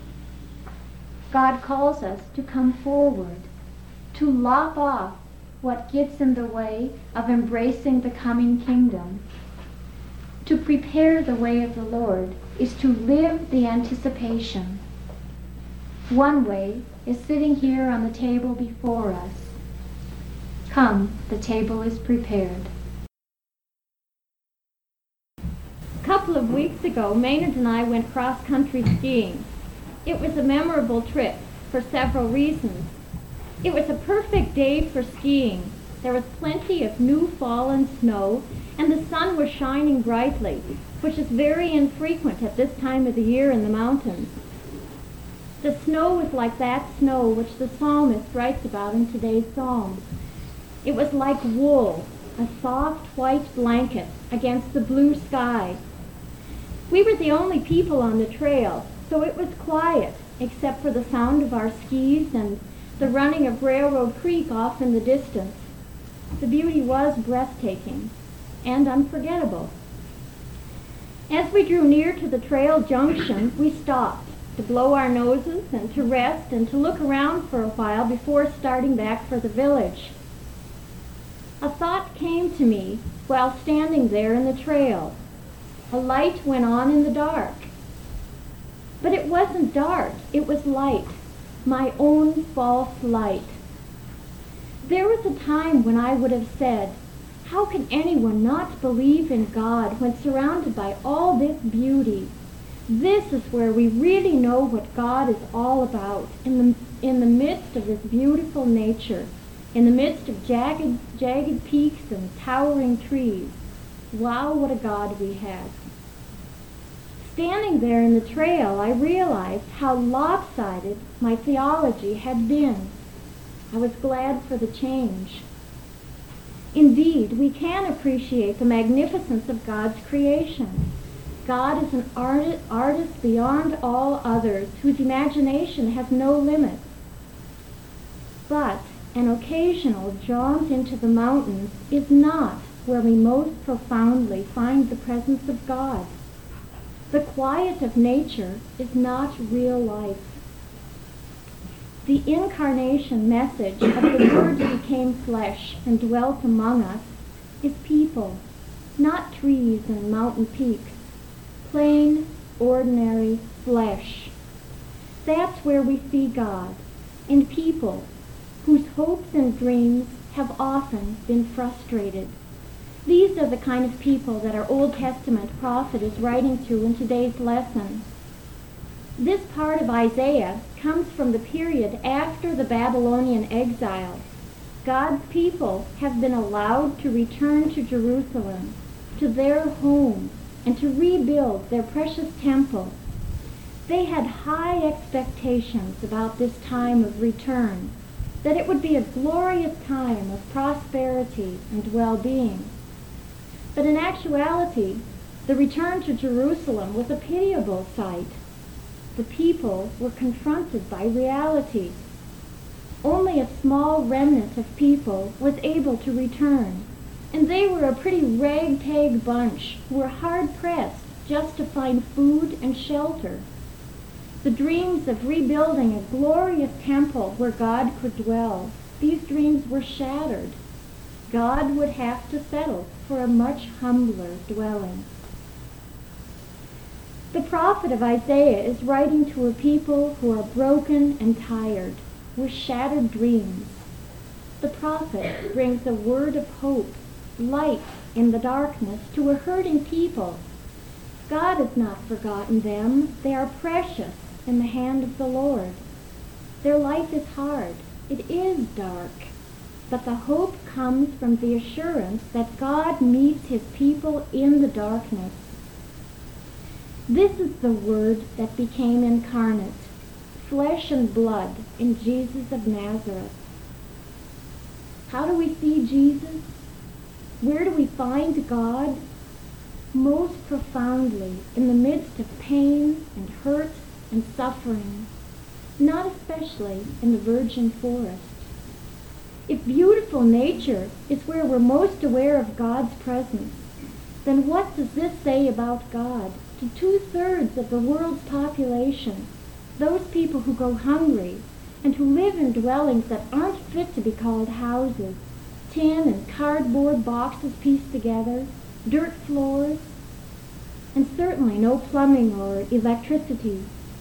God calls us to come forward, to lop off what gets in the way of embracing the coming kingdom. To prepare the way of the Lord is to live the anticipation. One way is sitting here on the table before us. Come, the table is prepared. A couple of weeks ago, Maynard and I went cross-country skiing. It was a memorable trip for several reasons. It was a perfect day for skiing. There was plenty of new fallen snow, and the sun was shining brightly, which is very infrequent at this time of the year in the mountains. The snow was like that snow which the psalmist writes about in today's psalm. It was like wool, a soft white blanket against the blue sky. We were the only people on the trail, so it was quiet, except for the sound of our skis and the running of Railroad Creek off in the distance. The beauty was breathtaking and unforgettable. As we drew near to the trail junction, we stopped to blow our noses and to rest and to look around for a while before starting back for the village. A thought came to me while standing there in the trail. A light went on in the dark. But it wasn't dark, it was light, my own false light. There was a time when I would have said, how can anyone not believe in God when surrounded by all this beauty? This is where we really know what God is all about, in the, in the midst of this beautiful nature, in the midst of jagged, jagged peaks and towering trees. Wow, what a God we have. Standing there in the trail, I realized how lopsided my theology had been. I was glad for the change. Indeed, we can appreciate the magnificence of God's creation. God is an artist, artist beyond all others, whose imagination has no limits. But an occasional jaunt into the mountains is not where we most profoundly find the presence of God. The quiet of nature is not real life. The incarnation message of the Word became flesh and dwelt among us is people. not trees and mountain peaks, plain, ordinary flesh. That's where we see God in people whose hopes and dreams have often been frustrated. These are the kind of people that our Old Testament prophet is writing to in today's lesson. This part of Isaiah comes from the period after the Babylonian exile. God's people have been allowed to return to Jerusalem, to their home, and to rebuild their precious temple. They had high expectations about this time of return, that it would be a glorious time of prosperity and well-being. But in actuality, the return to Jerusalem was a pitiable sight. The people were confronted by reality. Only a small remnant of people was able to return, and they were a pretty ragtag bunch who were hard-pressed just to find food and shelter. The dreams of rebuilding a glorious temple where God could dwell, these dreams were shattered. God would have to settle for a much humbler dwelling. The prophet of Isaiah is writing to a people who are broken and tired, with shattered dreams. The prophet brings a word of hope, light in the darkness, to a hurting people. God has not forgotten them. They are precious in the hand of the Lord. Their life is hard. It is dark. But the hope comes from the assurance that God meets his people in the darkness. This is the Word that became incarnate, flesh and blood in Jesus of Nazareth. How do we see Jesus? Where do we find God? Most profoundly in the midst of pain and hurt and suffering, not especially in the virgin forest. If beautiful nature is where we're most aware of God's presence, then what does this say about God to two-thirds of the world's population, those people who go hungry and who live in dwellings that aren't fit to be called houses, tin and cardboard boxes pieced together, dirt floors, and certainly no plumbing or electricity?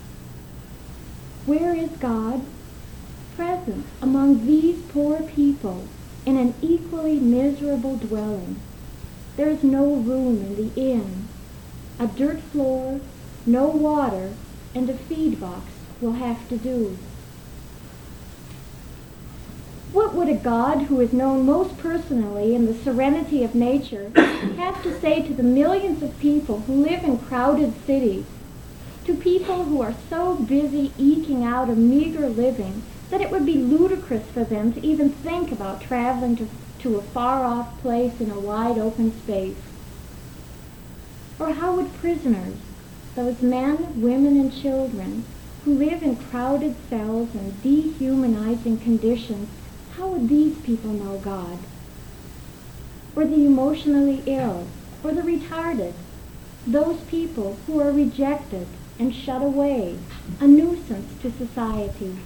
Where is God? Present among these poor people in an equally miserable dwelling. There is no room in the inn. A dirt floor, no water, and a feed box will have to do. What would a God who is known most personally in the serenity of nature have to say to the millions of people who live in crowded cities, to people who are so busy eking out a meager living that it would be ludicrous for them to even think about traveling to, to a far-off place in a wide open space? Or how would prisoners, those men, women, and children who live in crowded cells and dehumanizing conditions, how would these people know God? Or the emotionally ill, or the retarded, those people who are rejected and shut away, a nuisance to society?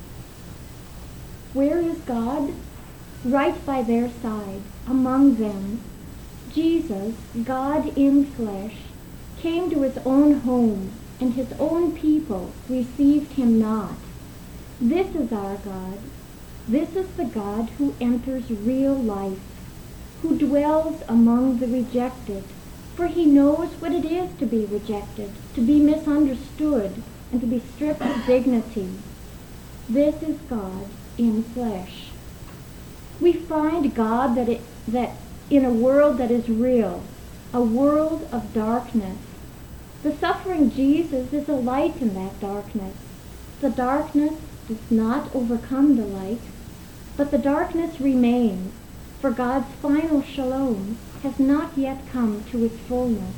Where is God? Right by their side, among them. Jesus, God in flesh, came to his own home, and his own people received him not. This is our God. This is the God who enters real life, who dwells among the rejected, for he knows what it is to be rejected, to be misunderstood, and to be stripped of dignity. This is God in flesh. We find God that it, that in a world that is real, a world of darkness. The suffering Jesus is a light in that darkness. The darkness does not overcome the light, but the darkness remains, for God's final shalom has not yet come to its fullness.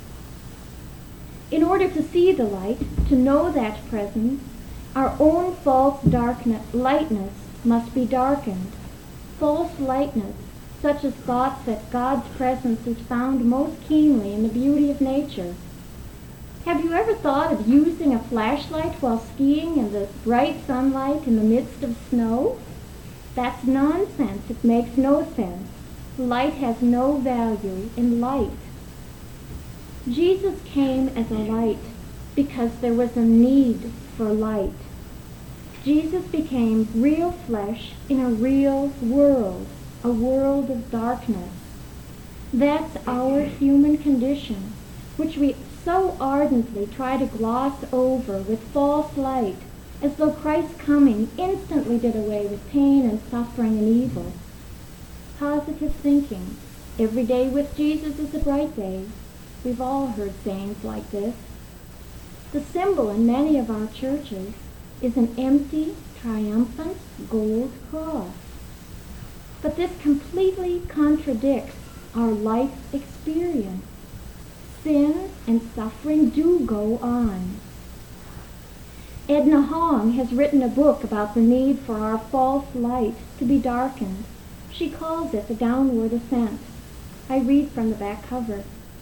In order to see the light, to know that presence, our own false darkness, lightness must be darkened. False lightness, such as thoughts that God's presence is found most keenly in the beauty of nature. Have you ever thought of using a flashlight while skiing in the bright sunlight in the midst of snow? That's nonsense. It makes no sense. Light has no value in light. Jesus came as a light because there was a need for light. Jesus became real flesh in a real world, a world of darkness. That's our human condition, which we so ardently try to gloss over with false light, as though Christ's coming instantly did away with pain and suffering and evil. Positive thinking. Every day with Jesus is a bright day. We've all heard sayings like this. The symbol in many of our churches is an empty, triumphant gold cross. But this completely contradicts our life experience. Sin and suffering do go on. Edna Hong has written a book about the need for our false light to be darkened. She calls it The Downward Ascent. I read from the back cover.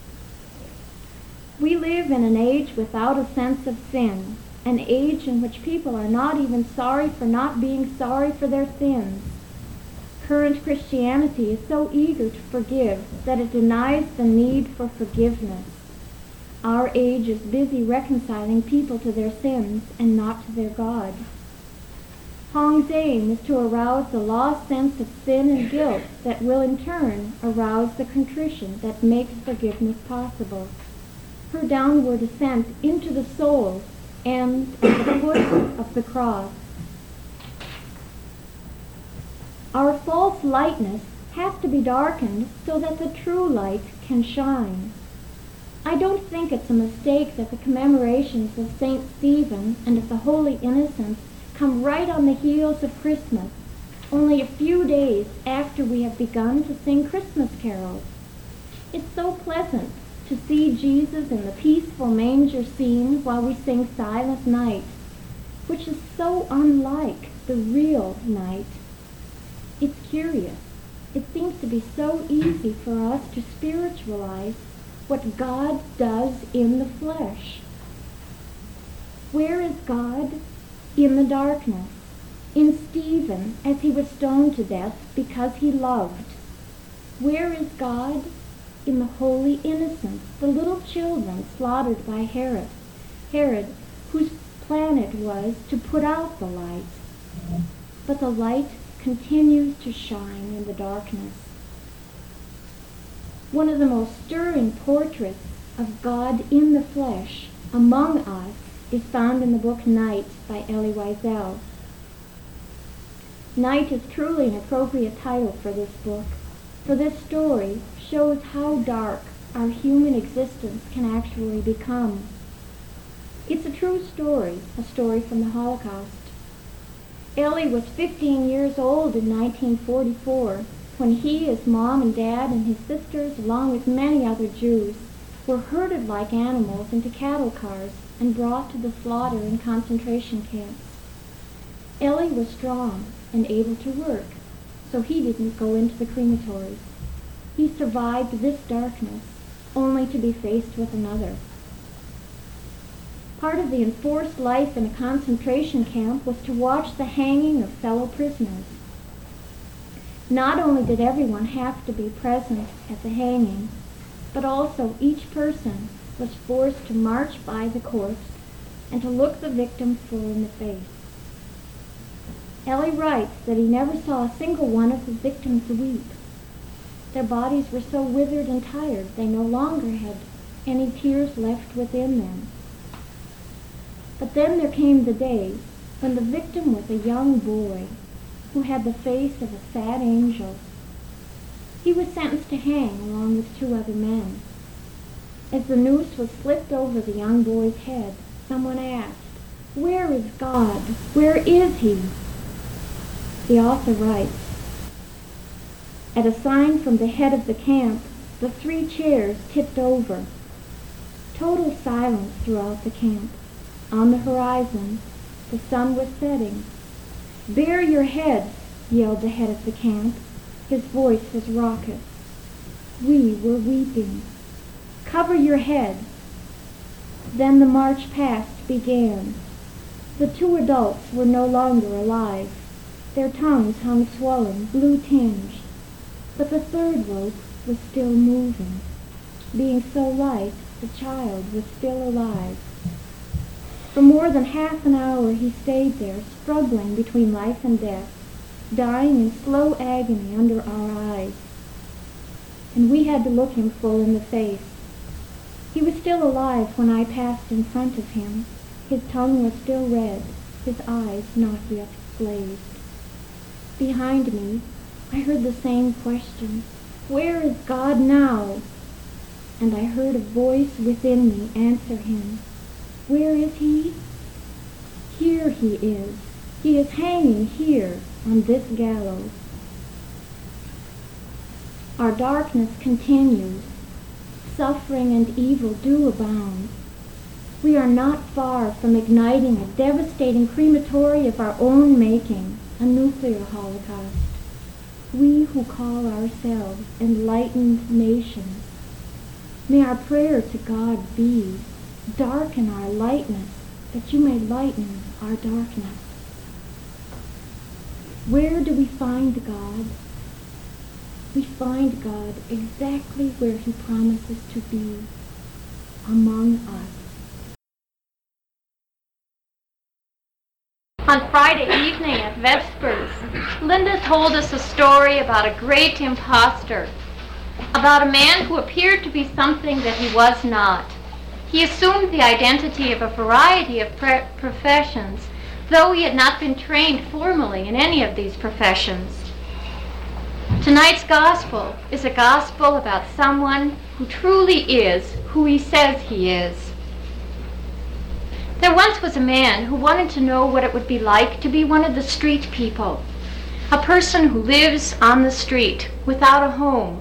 We live in an age without a sense of sin, an age in which people are not even sorry for not being sorry for their sins. Current Christianity is so eager to forgive that it denies the need for forgiveness. Our age is busy reconciling people to their sins and not to their God. Hong's aim is to arouse the lost sense of sin and guilt that will in turn arouse the contrition that makes forgiveness possible. Her downward ascent into the soul ends at the foot of the cross. Our false lightness has to be darkened so that the true light can shine. I don't think it's a mistake that the commemorations of Saint Stephen and of the Holy Innocents come right on the heels of Christmas, only a few days after we have begun to sing Christmas carols. It's so pleasant to see Jesus in the peaceful manger scene while we sing Silent Night, which is so unlike the real night. It's curious. It seems to be so easy for us to spiritualize what God does in the flesh. Where is God? In the darkness. In Stephen, as he was stoned to death because he loved. Where is God? In the holy innocents, the little children slaughtered by Herod, Herod, whose plan it was to put out the light. But the light continues to shine in the darkness. One of the most stirring portraits of God in the flesh among us is found in the book Night by Elie Wiesel. Night is truly an appropriate title for this book, for this story shows how dark our human existence can actually become. It's a true story, a story from the Holocaust. Elie was fifteen years old in nineteen forty-four when he, his mom and dad, and his sisters, along with many other Jews, were herded like animals into cattle cars and brought to the slaughter in concentration camps. Elie was strong and able to work, so he didn't go into the crematories. He survived this darkness, only to be faced with another. Part of the enforced life in a concentration camp was to watch the hanging of fellow prisoners. Not only did everyone have to be present at the hanging, but also each person was forced to march by the corpse and to look the victim full in the face. Elie writes that he never saw a single one of his victims weep. Their bodies were so withered and tired they no longer had any tears left within them. But then there came the day when the victim was a young boy who had the face of a sad angel. He was sentenced to hang along with two other men. As the noose was slipped over the young boy's head, someone asked, "Where is God? Where is he?" The author writes, "At a sign from the head of the camp, the three chairs tipped over. Total silence throughout the camp. On the horizon, the sun was setting. 'Bare your heads,' yelled the head of the camp. His voice was raucous. We were weeping. 'Cover your head.' Then the march past began. The two adults were no longer alive. Their tongues hung swollen, blue-tinged. but the third rope was still moving. Being so light, the child was still alive. For more than half an hour he stayed there, struggling between life and death, dying in slow agony under our eyes. And we had to look him full in the face. He was still alive when I passed in front of him. His tongue was still red, his eyes not yet glazed. Behind me, I heard the same question, "Where is God now?" And I heard a voice within me answer him, "Where is he? Here he is. He is hanging here on this gallows." Our darkness continues. Suffering and evil do abound. We are not far from igniting a devastating crematory of our own making, a nuclear holocaust. We who call ourselves enlightened nations. May our prayer to God be, "Darken our lightness, that you may lighten our darkness." Where do we find God? We find God exactly where he promises to be, among us. On Friday evening at Vespers, Linda told us a story about a great impostor, about a man who appeared to be something that he was not. He assumed the identity of a variety of pre- professions, though he had not been trained formally in any of these professions. Tonight's gospel is a gospel about someone who truly is who he says he is. There once was a man who wanted to know what it would be like to be one of the street people, a person who lives on the street without a home.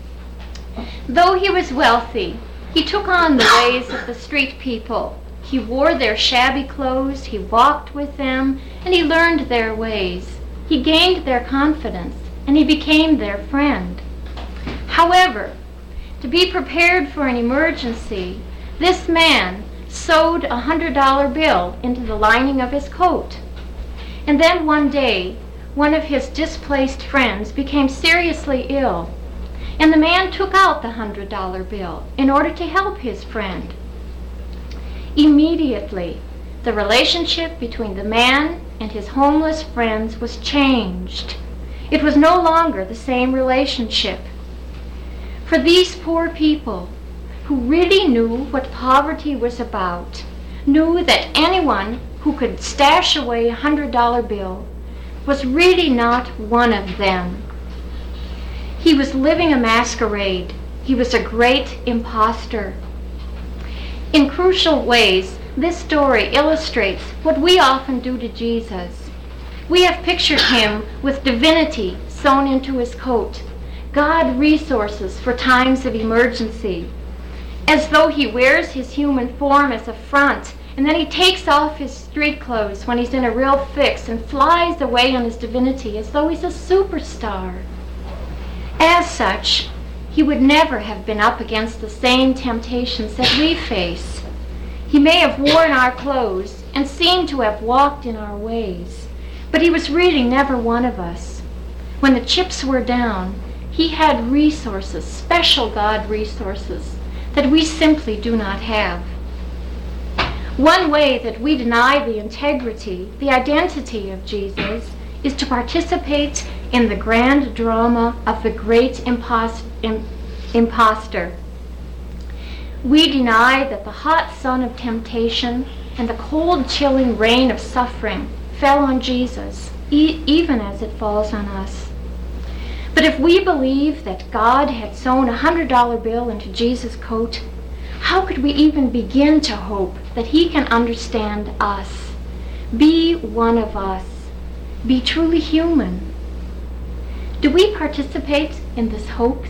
Though he was wealthy, he took on the ways of the street people. He wore their shabby clothes, he walked with them, and he learned their ways. He gained their confidence, and he became their friend. However, to be prepared for an emergency, this man sewed a hundred dollar bill into the lining of his coat. And then one day, one of his displaced friends became seriously ill, and the man took out the hundred dollar bill in order to help his friend. Immediately, the relationship between the man and his homeless friends was changed. It was no longer the same relationship. For these poor people, who really knew what poverty was about, knew that anyone who could stash away a hundred dollar bill was really not one of them. He was living a masquerade. He was a great impostor. In crucial ways, this story illustrates what we often do to Jesus. We have pictured him with divinity sewn into his coat, God resources for times of emergency, as though he wears his human form as a front, and then he takes off his street clothes when he's in a real fix and flies away on his divinity as though he's a superstar. As such, he would never have been up against the same temptations that we face. He may have worn our clothes and seemed to have walked in our ways, but he was really never one of us. When the chips were down, he had resources, special God resources, that we simply do not have. One way that we deny the integrity, the identity of Jesus, is to participate in the grand drama of the great impos- im- impostor. We deny that the hot sun of temptation and the cold, chilling rain of suffering fell on Jesus, e- even as it falls on us. But if we believe that God had sewn a hundred dollar bill into Jesus' coat, how could we even begin to hope that he can understand us, be one of us, be truly human? Do we participate in this hoax?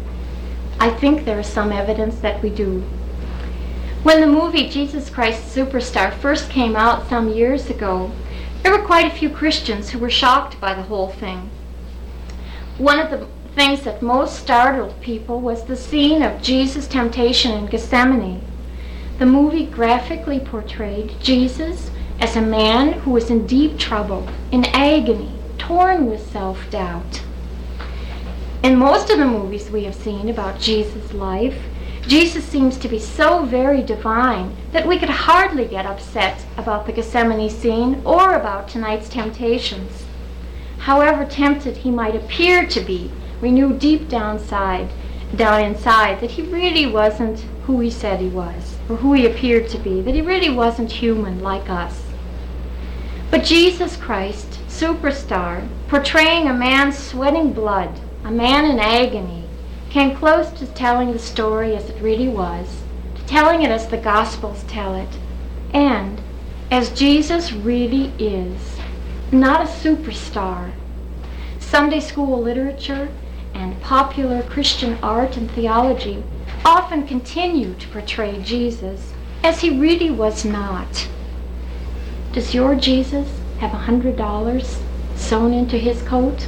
I think there is some evidence that we do. When the movie Jesus Christ Superstar first came out some years ago, there were quite a few Christians who were shocked by the whole thing. One of the things that most startled people was the scene of Jesus' temptation in Gethsemane. The movie graphically portrayed Jesus as a man who was in deep trouble, in agony, torn with self-doubt. In most of the movies we have seen about Jesus' life, Jesus seems to be so very divine that we could hardly get upset about the Gethsemane scene or about tonight's temptations. However tempted he might appear to be, we knew deep down inside, down inside that he really wasn't who he said he was, or who he appeared to be, that he really wasn't human like us. But Jesus Christ, superstar, portraying a man sweating blood, a man in agony, came close to telling the story as it really was, to telling it as the Gospels tell it, and as Jesus really is, not a superstar. Sunday school literature and popular Christian art and theology often continue to portray Jesus as he really was not. Does your Jesus have a hundred dollars sewn into his coat?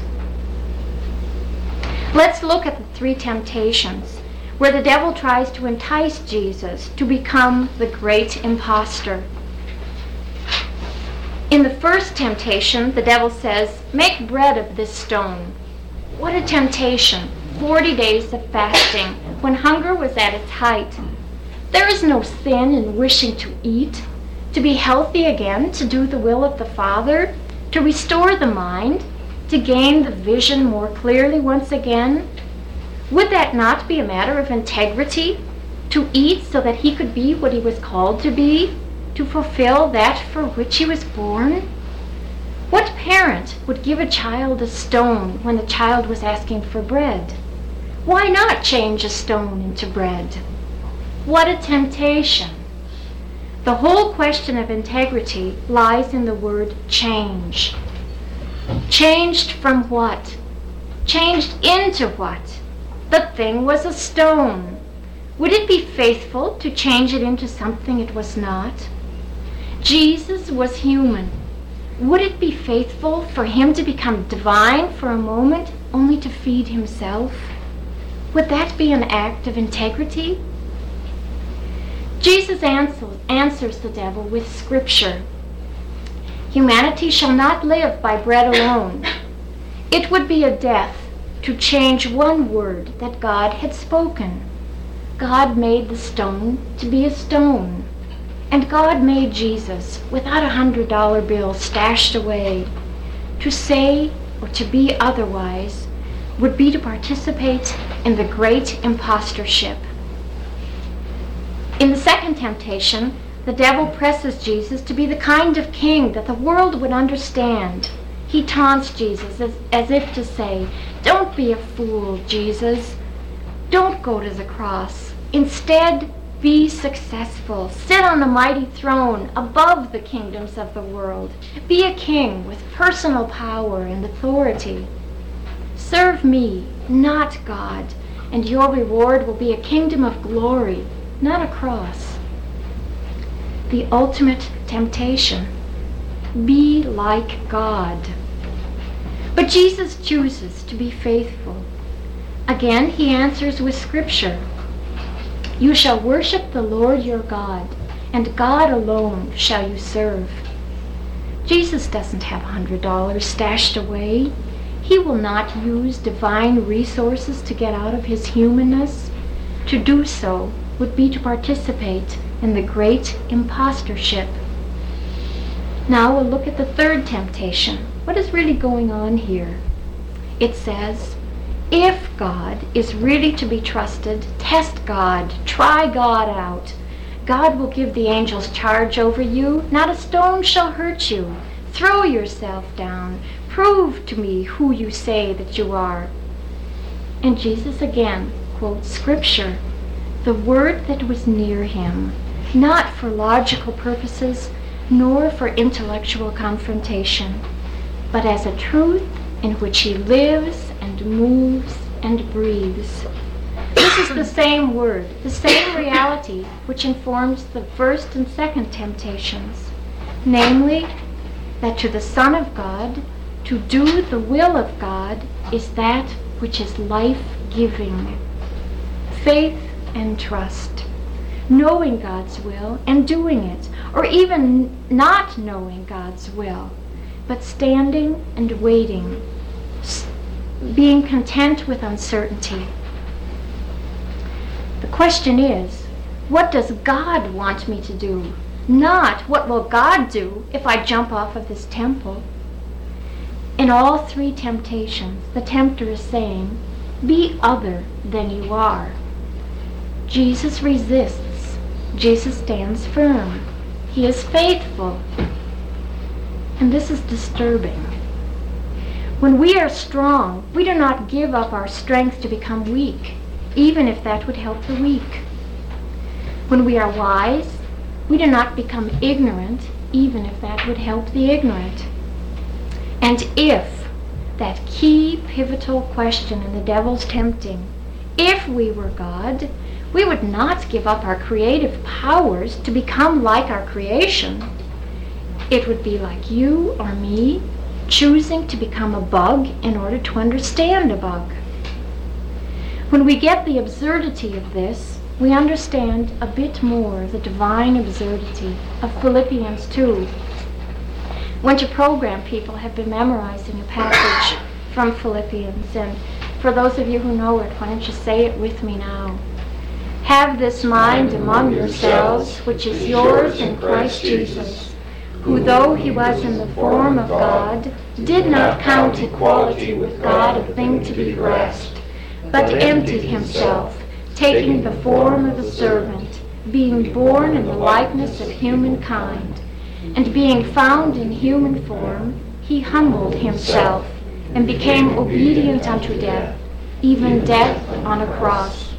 Let's look at the three temptations where the devil tries to entice Jesus to become the great impostor. In the first temptation, the devil says, "Make bread of this stone." What a temptation! Forty days of fasting, when hunger was at its height. There is no sin in wishing to eat, to be healthy again, to do the will of the Father, to restore the mind, to gain the vision more clearly once again. Would that not be a matter of integrity? To eat so that he could be what he was called to be? To fulfill that for which he was born? What parent would give a child a stone when the child was asking for bread? Why not change a stone into bread? What a temptation! The whole question of integrity lies in the word change. Changed from what? Changed into what? The thing was a stone. Would it be faithful to change it into something it was not? Jesus was human. Would it be faithful for him to become divine for a moment only to feed himself? Would that be an act of integrity? Jesus answers, answers the devil with Scripture. Humanity shall not live by bread alone. It would be a death to change one word that God had spoken. God made the stone to be a stone. And God made Jesus without a hundred dollar bill stashed away. To say or to be otherwise would be to participate in the great impostorship. In the second temptation, the devil presses Jesus to be the kind of king that the world would understand. He taunts Jesus as, as if to say, "Don't be a fool, Jesus. Don't go to the cross. Instead, be successful. Sit on a mighty throne above the kingdoms of the world. Be a king with personal power and authority. Serve me, not God, and your reward will be a kingdom of glory, not a cross." The ultimate temptation. Be like God. But Jesus chooses to be faithful. Again, he answers with Scripture. "You shall worship the Lord your God, and God alone shall you serve." Jesus doesn't have a hundred dollars stashed away. He will not use divine resources to get out of his humanness. To do so would be to participate in the great impostorship. Now we'll look at the third temptation. What is really going on here? It says, if God is really to be trusted, test God, try God out. God will give the angels charge over you. Not a stone shall hurt you. Throw yourself down. Prove to me who you say that you are. And Jesus again quotes Scripture, the word that was near him, not for logical purposes, nor for intellectual confrontation, but as a truth in which he lives and moves and breathes. This is the same word, the same reality which informs the first and second temptations, namely, that to the Son of God, to do the will of God is that which is life-giving. Faith and trust, knowing God's will and doing it, or even not knowing God's will, but standing and waiting, being content with uncertainty. The question is, what does God want me to do? Not what will God do if I jump off of this temple. In all three temptations, the tempter is saying, be other than you are. Jesus resists. Jesus stands firm. He is faithful. And this is disturbing. When we are strong, we do not give up our strength to become weak, even if that would help the weak. When we are wise, we do not become ignorant, even if that would help the ignorant. And if that key pivotal question in the devil's tempting, if we were God, we would not give up our creative powers to become like our creation. It would be like you or me choosing to become a bug in order to understand a bug. When we get the absurdity of this, we understand a bit more the divine absurdity of Philippians two. Winter program people have been memorizing a passage from Philippians, and for those of you who know it, why don't you say it with me now? Have this mind among yourselves, which is yours in Christ Jesus, who though he was in the form of God, did not count equality with God a thing to be grasped, but emptied himself, taking the form of a servant, being born in the likeness of humankind, and being found in human form, he humbled himself, and became obedient unto death, even death on a cross.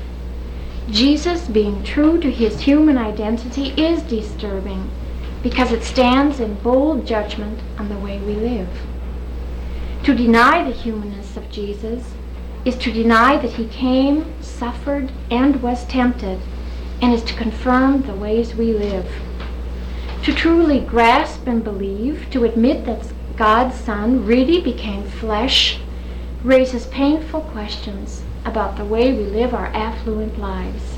Jesus, being true to his human identity, is disturbing, because it stands in bold judgment on the way we live. To deny the humanness of Jesus is to deny that he came, suffered, and was tempted, and is to confirm the ways we live. To truly grasp and believe, to admit that God's Son really became flesh, raises painful questions about the way we live our affluent lives.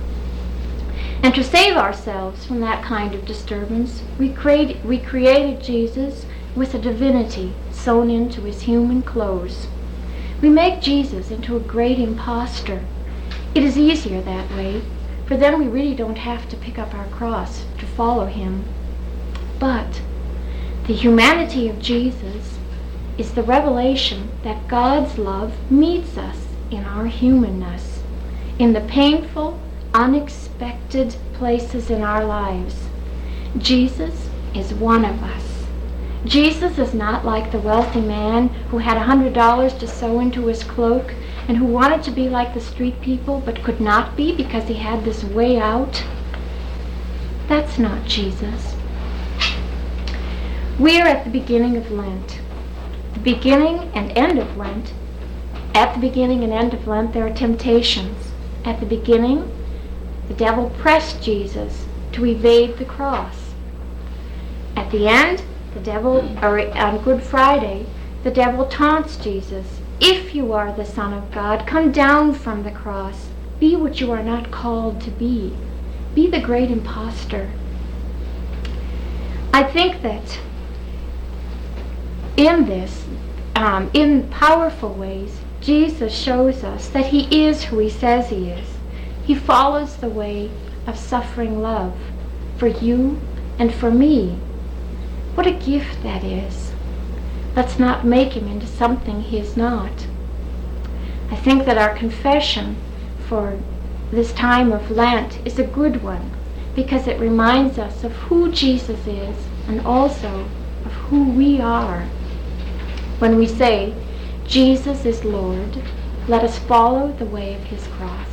And to save ourselves from that kind of disturbance, we, create, we created Jesus with a divinity sewn into his human clothes. We make Jesus into a great impostor. It is easier that way, for then we really don't have to pick up our cross to follow him. But the humanity of Jesus is the revelation that God's love meets us in our humanness, in the painful, unexpected places in our lives. Jesus is one of us. Jesus is not like the wealthy man who had a hundred dollars to sew into his cloak and who wanted to be like the street people but could not be because he had this way out. That's not Jesus. We're at the beginning of Lent. The beginning and end of Lent. At the beginning and end of Lent, there are temptations. At the beginning, the devil pressed Jesus to evade the cross. At the end, the devil, or on Good Friday, the devil taunts Jesus. If you are the Son of God, come down from the cross. Be what you are not called to be. Be the great impostor. I think that in this, um, in powerful ways, Jesus shows us that he is who he says he is. He follows the way of suffering love for you and for me. What a gift that is. Let's not make him into something he is not. I think that our confession for this time of Lent is a good one because it reminds us of who Jesus is and also of who we are. When we say, Jesus is Lord, let us follow the way of his cross.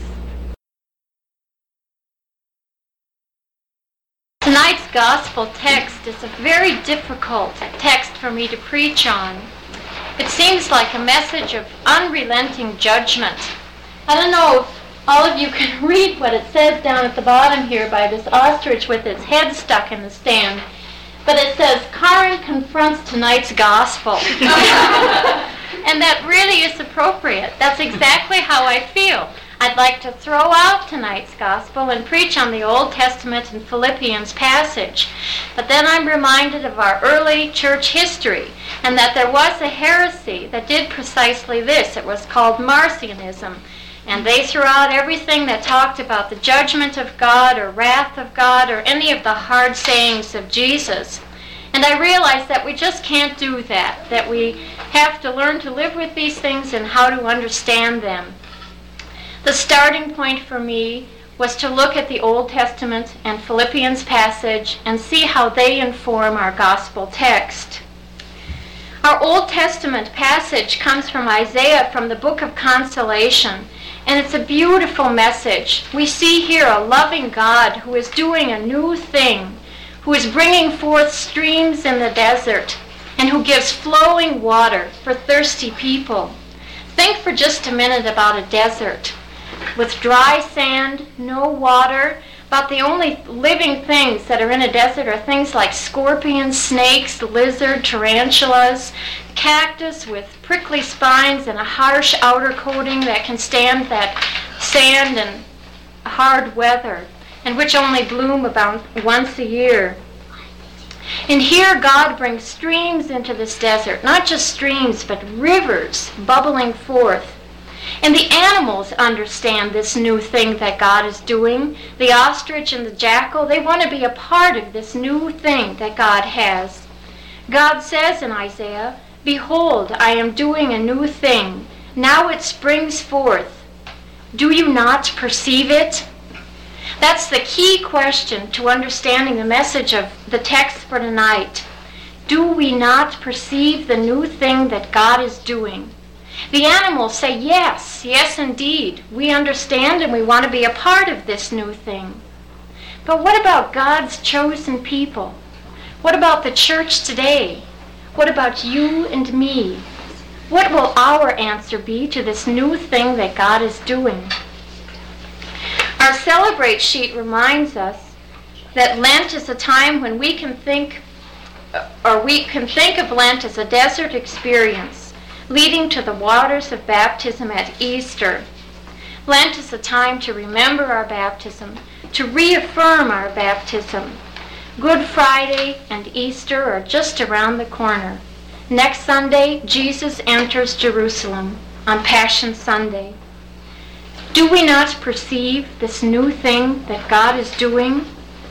Tonight's gospel text is a very difficult text for me to preach on. It seems like a message of unrelenting judgment. I don't know if all of you can read what it says down at the bottom here by this ostrich with its head stuck in the stand, but it says, Karen confronts tonight's gospel. And that really is appropriate. That's exactly how I feel. I'd like to throw out tonight's gospel and preach on the Old Testament and Philippians passage. But then I'm reminded of our early church history and that there was a heresy that did precisely this. It was called Marcionism. And they threw out everything that talked about the judgment of God or wrath of God or any of the hard sayings of Jesus. And I realized that we just can't do that, that we have to learn to live with these things and how to understand them. The starting point for me was to look at the Old Testament and Philippians passage and see how they inform our gospel text. Our Old Testament passage comes from Isaiah from the book of Consolation, and it's a beautiful message. We see here a loving God who is doing a new thing, who is bringing forth streams in the desert, and who gives flowing water for thirsty people. Think for just a minute about a desert with dry sand, no water. About the only living things that are in a desert are things like scorpions, snakes, lizards, tarantulas, cactus with prickly spines and a harsh outer coating that can stand that sand and hard weather, and which only bloom about once a year. And here God brings streams into this desert, not just streams, but rivers bubbling forth. And the animals understand this new thing that God is doing. The ostrich and the jackal, they want to be a part of this new thing that God has. God says in Isaiah, "Behold, I am doing a new thing. Now it springs forth. Do you not perceive it?" That's the key question to understanding the message of the text for tonight. Do we not perceive the new thing that God is doing? The animals say, yes, yes indeed. We understand and we want to be a part of this new thing. But what about God's chosen people? What about the church today? What about you and me? What will our answer be to this new thing that God is doing? Our Celebrate sheet reminds us that Lent is a time when we can think, or we can think of Lent as a desert experience, leading to the waters of baptism at Easter. Lent is a time to remember our baptism, to reaffirm our baptism. Good Friday and Easter are just around the corner. Next Sunday, Jesus enters Jerusalem on Passion Sunday. Do we not perceive this new thing that God is doing?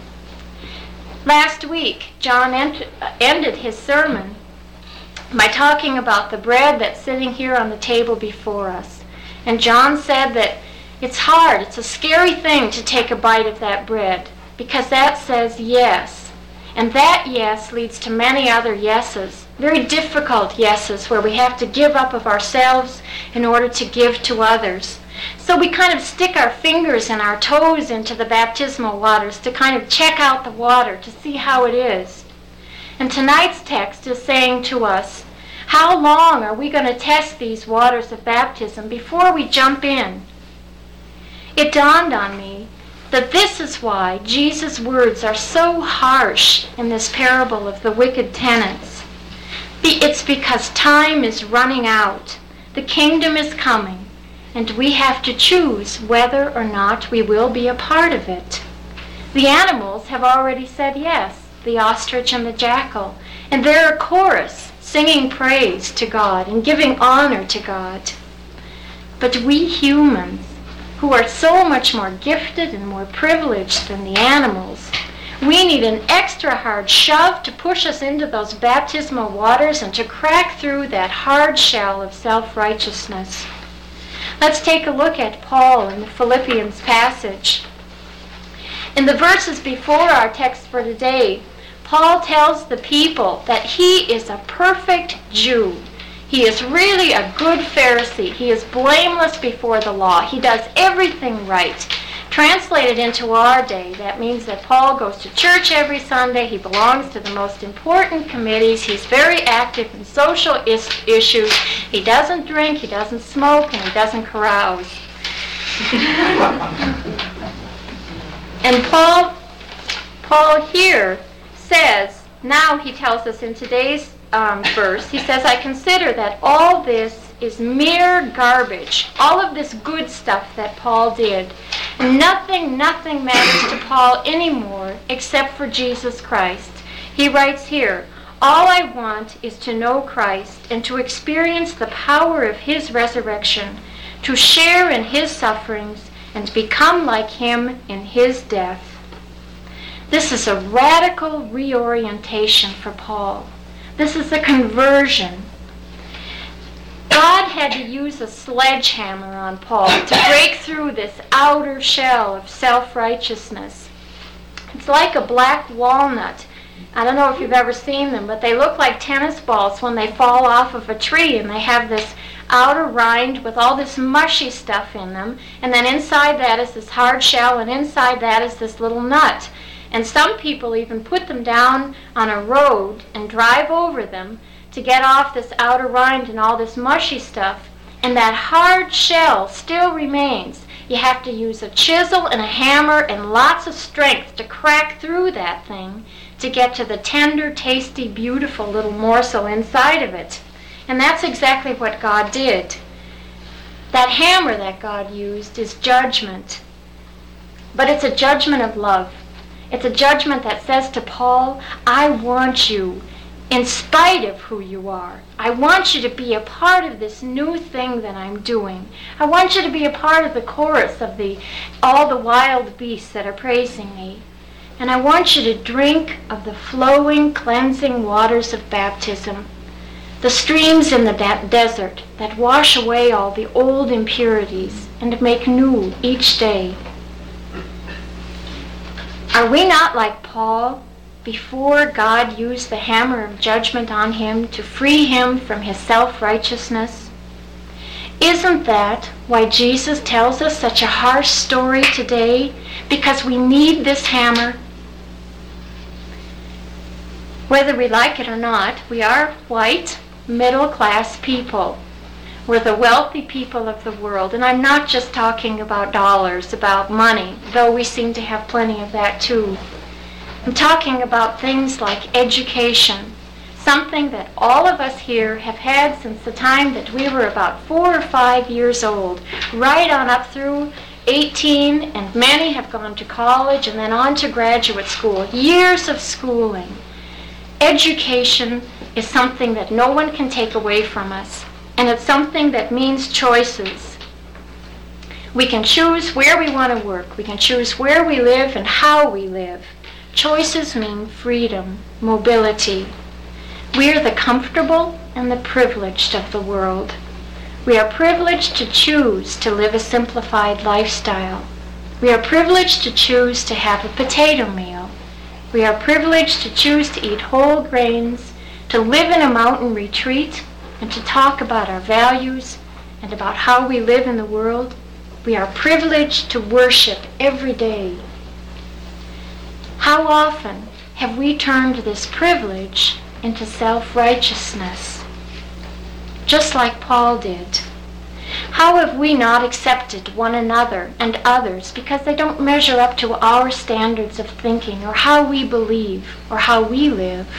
Last week, John ent- ended his sermon by talking about the bread that's sitting here on the table before us. And John said that it's hard, it's a scary thing to take a bite of that bread, because that says yes. And that yes leads to many other yeses, very difficult yeses, where we have to give up of ourselves in order to give to others. So we kind of stick our fingers and our toes into the baptismal waters to kind of check out the water, to see how it is. And tonight's text is saying to us, how long are we going to test these waters of baptism before we jump in? It dawned on me that this is why Jesus' words are so harsh in this parable of the wicked tenants. It's because time is running out. The kingdom is coming, and we have to choose whether or not we will be a part of it. The animals have already said yes, the ostrich and the jackal, and they're a chorus singing praise to God and giving honor to God. But we humans, who are so much more gifted and more privileged than the animals, we need an extra hard shove to push us into those baptismal waters and to crack through that hard shell of self-righteousness. Let's take a look at Paul in the Philippians passage. In the verses before our text for today, Paul tells the people that he is a perfect Jew. He is really a good Pharisee. He is blameless before the law. He does everything right. Translated into our day, that means that Paul goes to church every Sunday. He belongs to the most important committees. He's very active in social is- issues. He doesn't drink, he doesn't smoke, and he doesn't carouse. And Paul, Paul here says, now he tells us in today's um, verse, he says, I consider that all this is mere garbage. All of this good stuff that Paul did. Nothing, nothing matters to Paul anymore except for Jesus Christ. He writes here, all I want is to know Christ and to experience the power of his resurrection, to share in his sufferings and become like him in his death. This is a radical reorientation for Paul. This is a conversion. God had to use a sledgehammer on Paul to break through this outer shell of self-righteousness. It's like a black walnut. I don't know if you've ever seen them, but they look like tennis balls when they fall off of a tree, and they have this outer rind with all this mushy stuff in them, and then inside that is this hard shell, and inside that is this little nut. And some people even put them down on a road and drive over them to get off this outer rind and all this mushy stuff, and that hard shell still remains. You have to use a chisel and a hammer and lots of strength to crack through that thing to get to the tender, tasty, beautiful little morsel inside of it. And that's exactly what God did. That hammer that God used is judgment. But it's a judgment of love. It's a judgment that says to Paul, I want you in spite of who you are. I want you to be a part of this new thing that I'm doing. I want you to be a part of the chorus of the all the wild beasts that are praising me. And I want you to drink of the flowing, cleansing waters of baptism, the streams in the de- desert that wash away all the old impurities and make new each day. Are we not like Paul before God used the hammer of judgment on him to free him from his self-righteousness? Isn't that why Jesus tells us such a harsh story today? Because we need this hammer. Whether we like it or not, we are white, middle-class people. We're the wealthy people of the world. And I'm not just talking about dollars, about money, though we seem to have plenty of that too. I'm talking about things like education, something that all of us here have had since the time that we were about four or five years old, right on up through eighteen, and many have gone to college and then on to graduate school. Years of schooling. Education is something that no one can take away from us, and it's something that means choices. We can choose where we want to work. We can choose where we live and how we live. Choices mean freedom, mobility. We are the comfortable and the privileged of the world. We are privileged to choose to live a simplified lifestyle. We are privileged to choose to have a potato meal. We are privileged to choose to eat whole grains, to live in a mountain retreat, and to talk about our values and about how we live in the world. We are privileged to worship every day. How often have we turned this privilege into self-righteousness? Just like Paul did. How have we not accepted one another and others because they don't measure up to our standards of thinking or how we believe or how we live?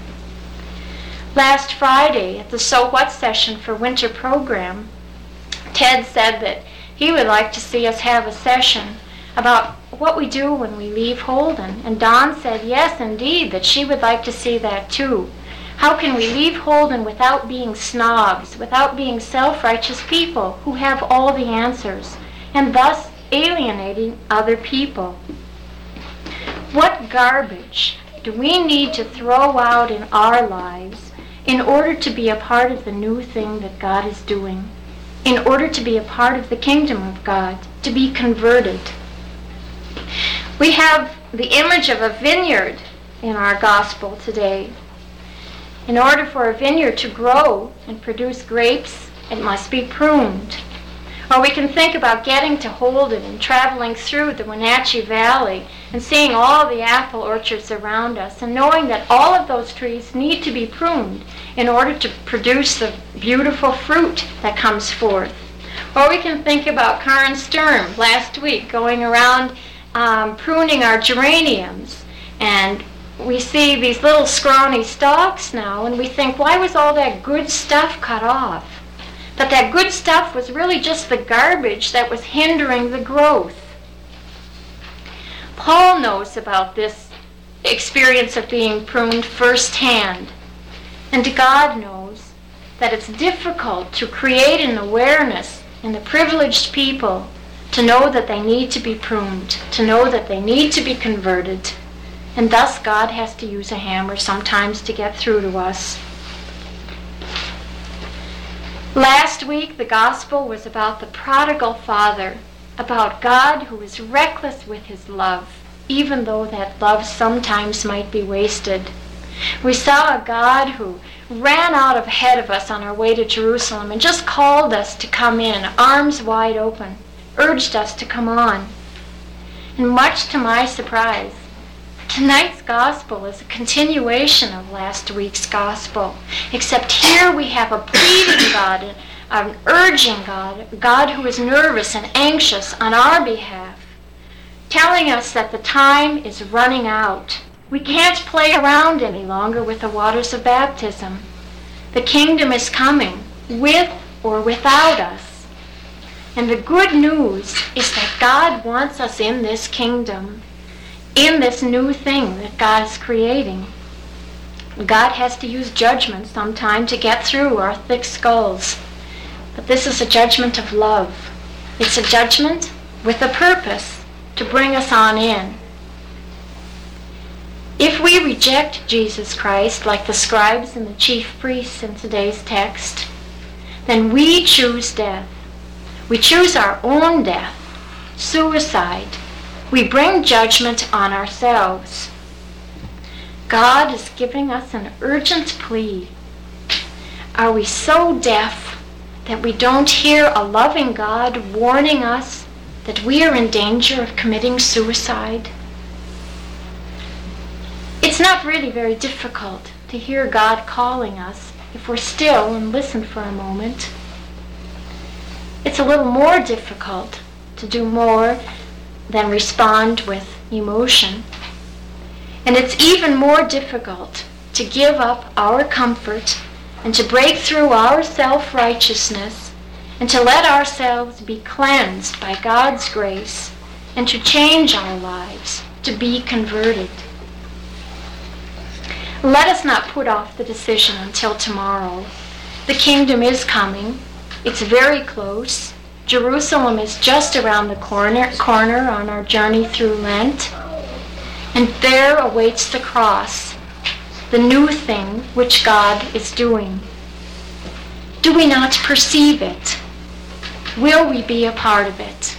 Last Friday at the So What session for winter program, Ted said that he would like to see us have a session about what we do when we leave Holden. And Dawn said yes, indeed, that she would like to see that too. How can we leave Holden without being snobs, without being self-righteous people who have all the answers, and thus alienating other people? What garbage do we need to throw out in our lives in order to be a part of the new thing that God is doing, in order to be a part of the kingdom of God, to be converted? We have the image of a vineyard in our gospel today. In order for a vineyard to grow and produce grapes, it must be pruned. Or we can think about getting to Holden and traveling through the Wenatchee Valley and seeing all the apple orchards around us and knowing that all of those trees need to be pruned in order to produce the beautiful fruit that comes forth. Or we can think about Karen Sturm last week going around um, pruning our geraniums, and we see these little scrawny stalks now, and we think, why was all that good stuff cut off? But that good stuff was really just the garbage that was hindering the growth. Paul knows about this experience of being pruned firsthand. And God knows that it's difficult to create an awareness in the privileged people to know that they need to be pruned, to know that they need to be converted. And thus God has to use a hammer sometimes to get through to us. Last week, the gospel was about the prodigal father, about God who is reckless with his love, even though that love sometimes might be wasted. We saw a God who ran out ahead of us on our way to Jerusalem and just called us to come in, arms wide open, urged us to come on. And much to my surprise, tonight's gospel is a continuation of last week's gospel, except here we have a pleading God, an urging God, a God who is nervous and anxious on our behalf, telling us that the time is running out. We can't play around any longer with the waters of baptism. The kingdom is coming, with or without us. And the good news is that God wants us in this kingdom, in this new thing that God is creating. God has to use judgment sometime to get through our thick skulls. But this is a judgment of love. It's a judgment with a purpose to bring us on in. If we reject Jesus Christ, like the scribes and the chief priests in today's text, then we choose death. We choose our own death, suicide. We bring judgment on ourselves. God is giving us an urgent plea. Are we so deaf that we don't hear a loving God warning us that we are in danger of committing suicide? It's not really very difficult to hear God calling us if we're still and listen for a moment. It's a little more difficult to do more than respond with emotion. And it's even more difficult to give up our comfort and to break through our self-righteousness and to let ourselves be cleansed by God's grace and to change our lives, to be converted. Let us not put off the decision until tomorrow. The kingdom is coming. It's very close. Jerusalem is just around the corner, corner on our journey through Lent. And there awaits the cross, the new thing which God is doing. Do we not perceive it? Will we be a part of it?